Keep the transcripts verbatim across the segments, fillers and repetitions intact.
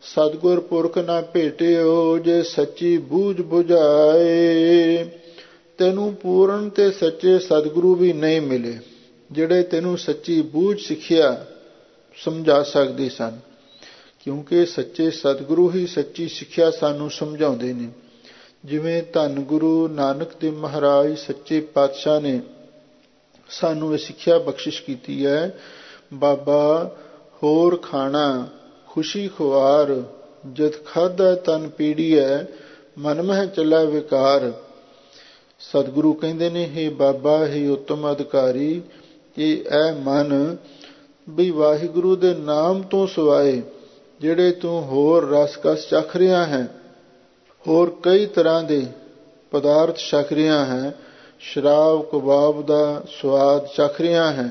ਸਤਿਗੁਰ ਪੁਰਖ ਨਾ ਭੇਟਿਓ ਜੇ ਸੱਚੀ ਬੂਝ ਬੁਝਾਏ। ਤੈਨੂੰ ਪੂਰਨ ਤੇ ਸੱਚੇ ਸਤਿਗੁਰੂ ਵੀ ਨਹੀਂ ਮਿਲੇ ਜਿਹੜੇ ਤੈਨੂੰ ਸੱਚੀ ਬੂਝ ਸਿੱਖਿਆ ਸਮਝਾ ਸਕਦੇ ਸਨ, ਕਿਉਂਕਿ ਸੱਚੇ ਸਤਿਗੁਰੂ ਹੀ ਸੱਚੀ ਸਿੱਖਿਆ ਸਾਨੂੰ ਸਮਝਾਉਂਦੇ ਨੇ। ਜਿਵੇਂ ਧੰਨ ਗੁਰੂ ਨਾਨਕ ਦੇਵ ਮਹਾਰਾਜ ਸੱਚੇ ਪਾਤਸ਼ਾਹ ਨੇ ਸਾਨੂੰ ਇਹ ਸਿੱਖਿਆ ਬਖਸ਼ਿਸ਼ ਕੀਤੀ ਹੈ, ਬਾਬਾ ਹੋਰ ਖਾਣਾ ਖੁਸ਼ੀ ਖੁਆਰ ਜਦ ਖਾਧਾ ਤਨ ਪੀੜੀਐ ਮਨ ਮਹਿ ਚੱਲਾ ਵਿਕਾਰ। ਸਤਿਗੁਰੂ ਕਹਿੰਦੇ ਨੇ, ਹੇ ਬਾਬਾ, ਹੇ ਉੱਤਮ ਅਧਿਕਾਰੀ, ਇਹ ਐ ਮਨ ਵੀ ਵਾਹਿਗੁਰੂ ਦੇ ਨਾਮ ਤੋਂ ਸਿਵਾਏ ਜਿਹੜੇ ਤੂੰ ਹੋਰ ਰਸ ਕਸ ਚੱਖ ਰਿਹਾ ਹੈ, ਹੋਰ ਕਈ ਤਰ੍ਹਾਂ ਦੇ ਪਦਾਰਥ ਛਕ ਰਿਹਾ ਹੈ, ਸ਼ਰਾਬ ਕਬਾਬ ਦਾ ਸਵਾਦ ਚੱਖ ਰਿਹਾ ਹੈ,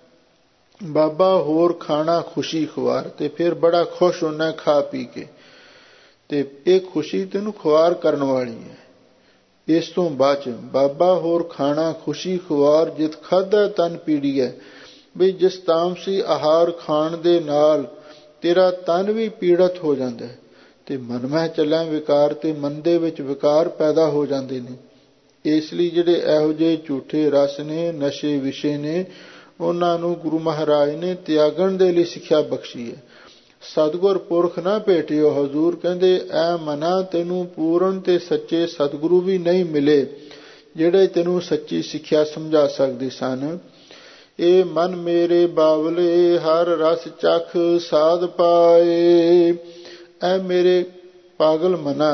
ਬਾਬਾ ਹੋਰ ਖਾਣਾ ਖੁਸ਼ੀ ਖੁਆਰ, ਤੇ ਫਿਰ ਬੜਾ ਖੁਸ਼ ਹੁੰਦਾ ਖਾ ਪੀ ਕੇ, ਤੇ ਇਹ ਖੁਸ਼ੀ ਤੈਨੂੰ ਖੁਆਰ ਕਰਨ ਵਾਲੀ ਹੈ। ਇਸ ਤੋਂ ਬਾਅਦ ਬਾਬਾ ਹੋਰ ਖਾਣਾ ਖੁਸ਼ੀ ਖੁਆਰ ਜਿਤ ਖਾਧਾ ਤਨ ਪੀੜੀ ਹੈ, ਵੀ ਜਿਸ ਤਾਮਸੀ ਆਹਾਰ ਖਾਣ ਦੇ ਨਾਲ ਤੇਰਾ ਤਨ ਵੀ ਪੀੜਤ ਹੋ ਜਾਂਦਾ ਹੈ, ਤੇ ਮਨ ਮਹਿ ਚੱਲਾਂ ਵਿਕਾਰ, ਤੇ ਮਨ ਦੇ ਵਿੱਚ ਵਿਕਾਰ ਪੈਦਾ ਹੋ ਜਾਂਦੇ ਨੇ। ਇਸ ਲਈ ਜਿਹੜੇ ਇਹੋ ਜਿਹੇ ਝੂਠੇ ਰਸ ਨੇ, ਨਸ਼ੇ ਵਿਸ਼ੇ ਨੇ, ਉਹਨਾਂ ਨੂੰ ਗੁਰੂ ਮਹਾਰਾਜ ਨੇ ਤਿਆਗਣ ਦੇ ਲਈ ਸਿੱਖਿਆ ਬਖਸ਼ੀ ਹੈ। ਸਤਿਗੁਰ ਪੁਰਖ ਨਾ ਭੇਟਿਓ, ਹਜ਼ੂਰ ਕਹਿੰਦੇ ਐ ਮਨਾ ਤੈਨੂੰ ਪੂਰਨ ਤੇ ਸੱਚੇ ਸਤਿਗੁਰੂ ਵੀ ਨਹੀਂ ਮਿਲੇ ਜਿਹੜੇ ਤੈਨੂੰ ਸੱਚੀ ਸਿੱਖਿਆ ਸਮਝਾ ਸਕਦੇ ਸਨ। ਇਹ ਮਨ ਮੇਰੇ ਬਾਵਲੇ ਹਰ ਰਸ ਚਖ ਸਾਧ ਪਾਏ। ਐ ਮੇਰੇ ਪਾਗਲ ਮਨਾ,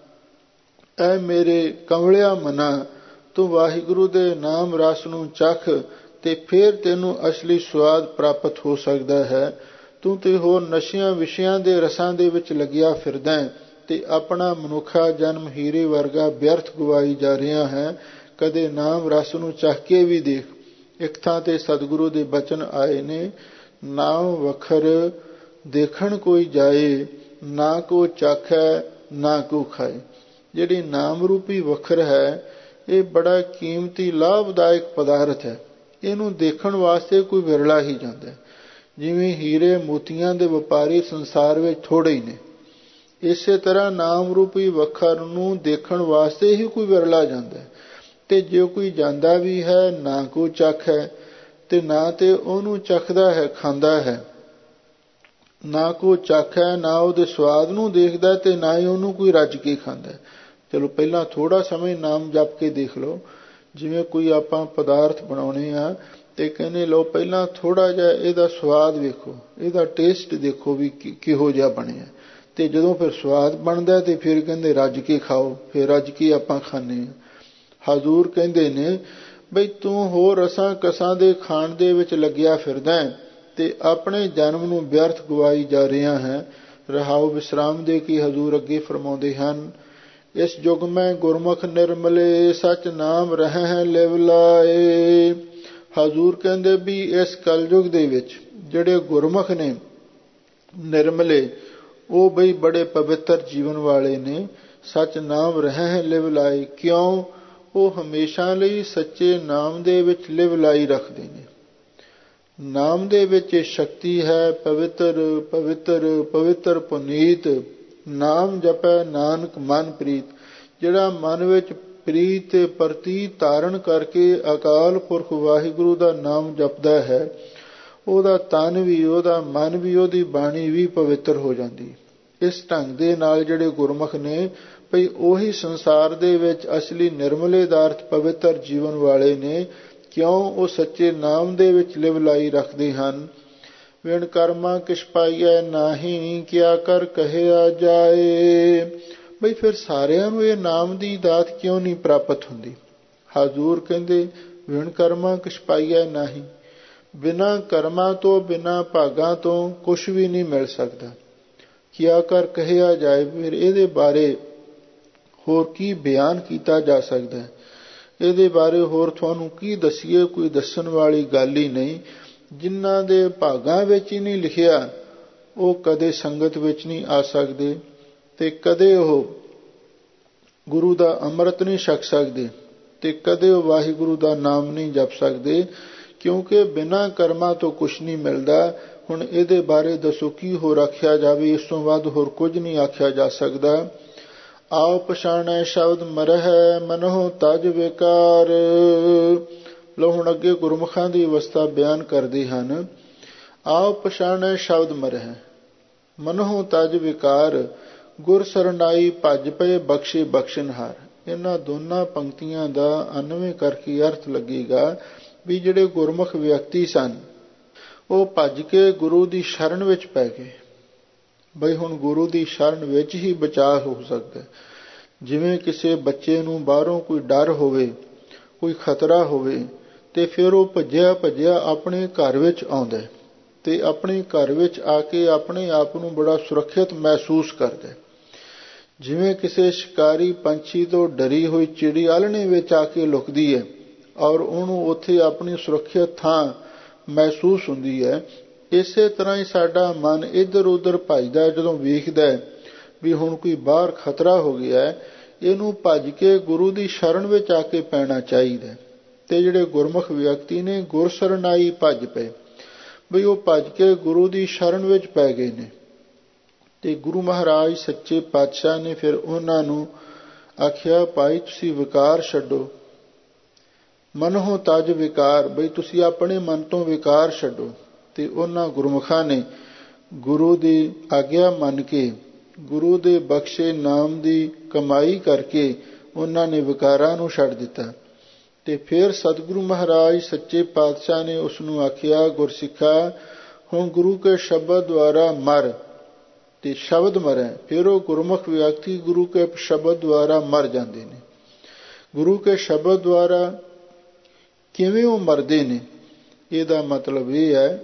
ਐ ਮੇਰੇ ਕੰਵਲਿਆ ਮਨਾ, ਤੂੰ ਵਾਹਿਗੁਰੂ ਦੇ ਨਾਮ ਰਸ ਨੂੰ ਚਖ ਤੇ ਫਿਰ ਤੈਨੂੰ ਅਸਲੀ ਸਵਾਦ ਪ੍ਰਾਪਤ ਹੋ ਸਕਦਾ ਹੈ। ਤੂੰ ਤੇ ਹੋਰ ਨਸ਼ਿਆਂ ਵਿਸ਼ਿਆਂ ਦੇ ਰਸਾਂ ਦੇ ਵਿੱਚ ਲੱਗਿਆ ਫਿਰਦਾ ਹੈ ਤੇ ਆਪਣਾ ਮਨੁੱਖਾ ਜਨਮ ਹੀਰੇ ਵਰਗਾ ਵਿਅਰਥ ਗਵਾਈ ਜਾ ਰਿਹਾ ਹੈ। ਕਦੇ ਨਾਮ ਰਸ ਨੂੰ ਚਖ ਕੇ ਵੀ ਦੇਖ। ਇੱਕ ਥਾਂ ਤੇ ਸਤਿਗੁਰੂ ਦੇ ਬਚਨ ਆਏ ਨੇ, ਨਾਮ ਵਖਰ ਦੇਖਣ ਕੋਈ ਜਾਏ, ਨਾ ਕੋ ਚਾਖੈ ਨਾ ਕੋ ਖਾਏ। ਜਿਹੜੀ ਨਾਮ ਰੂਪੀ ਵਖਰ ਹੈ, ਇਹ ਬੜਾ ਕੀਮਤੀ ਲਾਭਦਾਇਕ ਪਦਾਰਥ ਹੈ। ਇਹਨੂੰ ਦੇਖਣ ਵਾਸਤੇ ਕੋਈ ਵਿਰਲਾ ਹੀ ਜਾਂਦਾ। ਜਿਵੇਂ ਹੀਰੇ ਮੋਤੀਆਂ ਦੇ ਵਪਾਰੀ ਸੰਸਾਰ ਵਿੱਚ ਥੋੜ੍ਹੇ ਹੀ ਨੇ, ਇਸੇ ਤਰ੍ਹਾਂ ਨਾਮ ਰੂਪੀ ਵਖਰ ਨੂੰ ਦੇਖਣ ਵਾਸਤੇ ਹੀ ਕੋਈ ਵਿਰਲਾ ਜਾਂਦਾ। ਤੇ ਜੇ ਕੋਈ ਜਾਂਦਾ ਵੀ ਹੈ, ਨਾ ਕੋ ਚੱਖ ਹੈ, ਤੇ ਨਾ ਤੇ ਉਹਨੂੰ ਚੱਖਦਾ ਹੈ, ਖਾਂਦਾ ਹੈ, ਨਾ ਕੋ ਚੱਖ ਹੈ, ਨਾ ਉਹਦੇ ਸਵਾਦ ਨੂੰ ਦੇਖਦਾ, ਤੇ ਨਾ ਹੀ ਉਹਨੂੰ ਕੋਈ ਰੱਜ ਕੇ ਖਾਂਦਾ। ਚਲੋ ਪਹਿਲਾਂ ਥੋੜ੍ਹਾ ਸਮੇਂ ਨਾਮ ਜਪ ਕੇ ਦੇਖ ਲਓ। ਜਿਵੇਂ ਕੋਈ ਆਪਾਂ ਪਦਾਰਥ ਬਣਾਉਣੇ ਆ ਤੇ ਕਹਿੰਦੇ ਲਓ ਪਹਿਲਾਂ ਥੋੜ੍ਹਾ ਜਿਹਾ ਇਹਦਾ ਸਵਾਦ ਵੇਖੋ, ਇਹਦਾ ਟੇਸਟ ਦੇਖੋ ਵੀ ਕਿਹੋ ਜਿਹਾ ਬਣਿਆ, ਤੇ ਜਦੋਂ ਫਿਰ ਸਵਾਦ ਬਣਦਾ ਤੇ ਫਿਰ ਕਹਿੰਦੇ ਰੱਜ ਕੇ ਖਾਓ, ਫਿਰ ਰੱਜ ਕੇ ਆਪਾਂ ਖਾਂਦੇ ਹਾਂ। ਹਜ਼ੂਰ ਕਹਿੰਦੇ ਨੇ ਬਈ ਤੂੰ ਹੋਰ ਰਸਾਂ ਕਸਾਂ ਦੇ ਖਾਣ ਦੇ ਵਿੱਚ ਲੱਗਿਆ ਫਿਰਦਾ ਤੇ ਆਪਣੇ ਜਨਮ ਨੂੰ ਵਿਅਰਥ ਗਵਾਈ ਜਾ ਰਿਹਾ ਹੈ। ਰਹਾਉ ਵਿਸਰਾਮ ਦੇ ਕੀ ਹਜ਼ੂਰ ਅੱਗੇ ਫਰਮਾਉਂਦੇ ਹਨ, ਇਸ ਯੁਗ ਮੈਂ ਗੁਰਮੁਖ ਨਿਰਮਲੇ ਸਚ ਨਾਮ ਰਹਿ ਹੈ ਲਿਵ ਲਾਏ। ਹਜ਼ੂਰ ਕਹਿੰਦੇ ਵੀ ਇਸ ਕਲਯੁਗ ਦੇ ਵਿੱਚ ਜਿਹੜੇ ਗੁਰਮੁਖ ਨੇ ਨਿਰਮਲੇ, ਉਹ ਬਈ ਬੜੇ ਪਵਿੱਤਰ ਜੀਵਨ ਵਾਲੇ ਨੇ। ਸਚ ਨਾਮ ਰਹਿ ਹੈ ਲਿਵ ਲਾਏ, ਕਿਉਂ? ਉਹ ਹਮੇਸ਼ਾ ਲਈ ਸੱਚੇ ਨਾਮ ਦੇ ਵਿੱਚ ਲਿਵ ਲਾਈ ਰੱਖਦੇ ਨੇ। ਨਾਮ ਦੇ ਵਿੱਚ ਸ਼ਕਤੀ ਹੈ। ਪਵਿੱਤਰ ਪਵਿੱਤਰ ਪਵਿੱਤਰ ਪੁਨੀਤ ਨਾਮ ਜਪੈ ਨਾਨਕ ਮਨ ਪ੍ਰੀਤ। ਜਿਹੜਾ ਮਨ ਵਿੱਚ ਪ੍ਰੀਤ ਪ੍ਰਤੀਤ ਧਾਰਨ ਕਰਕੇ ਅਕਾਲ ਪੁਰਖ ਵਾਹਿਗੁਰੂ ਦਾ ਨਾਮ ਜਪਦਾ ਹੈ, ਉਹਦਾ ਤਨ ਵੀ, ਉਹਦਾ ਮਨ ਵੀ, ਉਹਦੀ ਬਾਣੀ ਵੀ ਪਵਿੱਤਰ ਹੋ ਜਾਂਦੀ। ਇਸ ਢੰਗ ਦੇ ਨਾਲ ਜਿਹੜੇ ਗੁਰਮੁਖ ਨੇ ਭਈ ਉਹੀ ਸੰਸਾਰ ਦੇ ਵਿੱਚ ਅਸਲੀ ਨਿਰਮਲੇਦਾਰਥ ਪਵਿੱਤਰ ਜੀਵਨ ਵਾਲੇ ਨੇ। ਕਿਉਂ? ਉਹ ਸੱਚੇ ਨਾਮ ਦੇ ਵਿੱਚ ਲਿਵ ਲਾਈ ਰੱਖਦੇ ਹਨ। ਵਿਣ ਕਰਮਾ ਕਿਛ ਪਾਈਐ ਨਾਹੀ, ਕਿਆ ਕਰ ਕਹਿਆ ਜਾਏ। ਬਈ ਫਿਰ ਸਾਰਿਆਂ ਨੂੰ ਇਹ ਨਾਮ ਦੀ ਦਾਤ ਕਿਉਂ ਨਹੀਂ ਪ੍ਰਾਪਤ ਹੁੰਦੀ? ਹਜ਼ੂਰ ਕਹਿੰਦੇ ਵਿਣ ਕਰਮਾ ਕਿਛ ਪਾਈਐ ਨਾਹੀ, ਬਿਨਾਂ ਕਰਮਾਂ ਤੋਂ, ਬਿਨਾਂ ਭਾਗਾਂ ਤੋਂ ਕੁਛ ਵੀ ਨਹੀਂ ਮਿਲ ਸਕਦਾ। ਕਿਆ ਕਰ ਕਹਿਆ ਜਾਏ, ਫਿਰ ਇਹਦੇ ਬਾਰੇ ਹੋਰ ਕੀ ਬਿਆਨ ਕੀਤਾ ਜਾ ਸਕਦਾ? ਇਹਦੇ ਬਾਰੇ ਹੋਰ ਤੁਹਾਨੂੰ ਕੀ ਦੱਸੀਏ? ਕੋਈ ਦੱਸਣ ਵਾਲੀ ਗੱਲ ਹੀ ਨਹੀਂ। ਜਿਨ੍ਹਾਂ ਦੇ ਭਾਗਾਂ ਵਿੱਚ ਹੀ ਨਹੀਂ ਲਿਖਿਆ, ਉਹ ਕਦੇ ਸੰਗਤ ਵਿੱਚ ਨਹੀਂ ਆ ਸਕਦੇ, ਤੇ ਕਦੇ ਉਹ ਗੁਰੂ ਦਾ ਅੰਮ੍ਰਿਤ ਨਹੀਂ ਛਕ ਸਕਦੇ, ਤੇ ਕਦੇ ਉਹ ਵਾਹਿਗੁਰੂ ਦਾ ਨਾਮ ਨਹੀਂ ਜਪ ਸਕਦੇ। ਕਿਉਂਕਿ ਬਿਨਾਂ ਕਰਮਾਂ ਤੋਂ ਕੁਛ ਨਹੀਂ ਮਿਲਦਾ। ਹੁਣ ਇਹਦੇ ਬਾਰੇ ਦੱਸੋ ਕੀ ਹੋਰ ਆਖਿਆ ਜਾਵੇ, ਇਸ ਤੋਂ ਵੱਧ ਹੋਰ ਕੁਝ ਨਹੀਂ ਆਖਿਆ ਜਾ ਸਕਦਾ। ਆਓ ਪਛਾਣੈ ਸ਼ਬਦ ਮਰਹਿ ਮਨਹੁ ਤਜ ਵਿਕਾਰ। ਲੋ ਹੁਣ ਅੱਗੇ ਗੁਰਮੁਖਾਂ ਦੀ ਅਵਸਥਾ ਬਿਆਨ ਕਰਦੇ ਹਨ। ਆਓ ਪਛਾਣੈ ਸ਼ਬਦ ਮਰਹਿ ਮਨਹੁ ਤਜ ਵਿਕਾਰ, ਗੁਰ ਸਰਨਾਈ ਭਜ ਪਏ ਬਖਸ਼ੇ ਬਖਸ਼ਣਹਾਰ। ਇਹਨਾਂ ਦੋਨਾਂ ਪੰਕਤੀਆਂ ਦਾ ਅਨਵੇਂ ਕਰਕੇ ਅਰਥ ਲੱਗੇਗਾ ਵੀ ਜਿਹੜੇ ਗੁਰਮੁਖ ਵਿਅਕਤੀ ਸਨ ਉਹ ਭੱਜ ਕੇ ਗੁਰੂ ਦੀ ਸ਼ਰਨ ਵਿੱਚ ਪੈ ਗਏ। ਬਈ ਹੁਣ ਗੁਰੂ ਦੀ ਸ਼ਰਨ ਵਿੱਚ ਹੀ ਬਚਾਅ ਹੋ ਸਕਦਾ। ਜਿਵੇਂ ਕਿਸੇ ਬੱਚੇ ਨੂੰ ਬਾਹਰੋਂ ਕੋਈ ਡਰ ਹੋਵੇ, ਕੋਈ ਖਤਰਾ ਹੋਵੇ, ਤੇ ਫਿਰ ਉਹ ਭੱਜਿਆ ਭੱਜਿਆ ਆਪਣੇ ਘਰ ਵਿੱਚ ਆਉਂਦਾ ਤੇ ਆਪਣੇ ਘਰ ਵਿੱਚ ਆ ਕੇ ਆਪਣੇ ਆਪ ਨੂੰ ਬੜਾ ਸੁਰੱਖਿਅਤ ਮਹਿਸੂਸ ਕਰਦਾ। ਜਿਵੇਂ ਕਿਸੇ ਸ਼ਿਕਾਰੀ ਪੰਛੀ ਤੋਂ ਡਰੀ ਹੋਈ ਚਿੜੀ ਆਲ੍ਹਣੇ ਵਿੱਚ ਆ ਕੇ ਲੁਕਦੀ ਹੈ ਔਰ ਉਹਨੂੰ ਉੱਥੇ ਆਪਣੀ ਸੁਰੱਖਿਅਤ ਥਾਂ ਮਹਿਸੂਸ ਹੁੰਦੀ ਹੈ, ਇਸੇ ਤਰ੍ਹਾਂ ਹੀ ਸਾਡਾ ਮਨ ਇੱਧਰ ਉੱਧਰ ਭੱਜਦਾ ਜਦੋਂ ਵੇਖਦਾ ਵੀ ਹੁਣ ਕੋਈ ਬਾਹਰ ਖਤਰਾ ਹੋ ਗਿਆ, ਇਹਨੂੰ ਭੱਜ ਕੇ ਗੁਰੂ ਦੀ ਸ਼ਰਨ ਵਿੱਚ ਆ ਕੇ ਪੈਣਾ ਚਾਹੀਦਾ। ਤੇ ਜਿਹੜੇ ਗੁਰਮੁਖ ਵਿਅਕਤੀ ਨੇ ਗੁਰ ਸਰਨਾਈ ਭੱਜ ਪਏ, ਬਈ ਉਹ ਭੱਜ ਕੇ ਗੁਰੂ ਦੀ ਸ਼ਰਨ ਵਿੱਚ ਪੈ ਗਏ ਨੇ। ਤੇ ਗੁਰੂ ਮਹਾਰਾਜ ਸੱਚੇ ਪਾਤਸ਼ਾਹ ਨੇ ਫਿਰ ਉਹਨਾਂ ਨੂੰ ਆਖਿਆ, ਭਾਈ ਤੁਸੀਂ ਵਿਕਾਰ ਛੱਡੋ, ਮਨਹੁ ਤਜ ਵਿਕਾਰ, ਬਈ ਤੁਸੀਂ ਆਪਣੇ ਮਨ ਤੋਂ ਵਿਕਾਰ ਛੱਡੋ। ਤੇ ਉਹਨਾਂ ਗੁਰਮੁਖਾਂ ਨੇ ਗੁਰੂ ਦੀ ਆਗਿਆ ਮੰਨ ਕੇ ਗੁਰੂ ਦੇ ਬਖਸ਼ੇ ਨਾਮ ਦੀ ਕਮਾਈ ਕਰਕੇ ਉਹਨਾਂ ਨੇ ਵਿਕਾਰਾਂ ਨੂੰ ਛੱਡ ਦਿੱਤਾ। ਤੇ ਫਿਰ ਸਤਿਗੁਰੂ ਮਹਾਰਾਜ ਸੱਚੇ ਪਾਤਸ਼ਾਹ ਨੇ ਉਸ ਨੂੰ ਆਖਿਆ, ਗੁਰਸਿੱਖਾ ਹੁਣ ਗੁਰੂ ਕੇ ਸ਼ਬਦ ਦੁਆਰਾ ਮਰ। ਤੇ ਸ਼ਬਦ ਮਰੈ, ਫਿਰ ਉਹ ਗੁਰਮੁਖ ਵਿਅਕਤੀ ਗੁਰੂ ਕੇ ਸ਼ਬਦ ਦੁਆਰਾ ਮਰ ਜਾਂਦੇ ਨੇ। ਗੁਰੂ ਕੇ ਸ਼ਬਦ ਦੁਆਰਾ ਕਿਵੇਂ ਉਹ ਮਰਦੇ ਨੇ, ਇਹਦਾ ਮਤਲਬ ਇਹ ਹੈ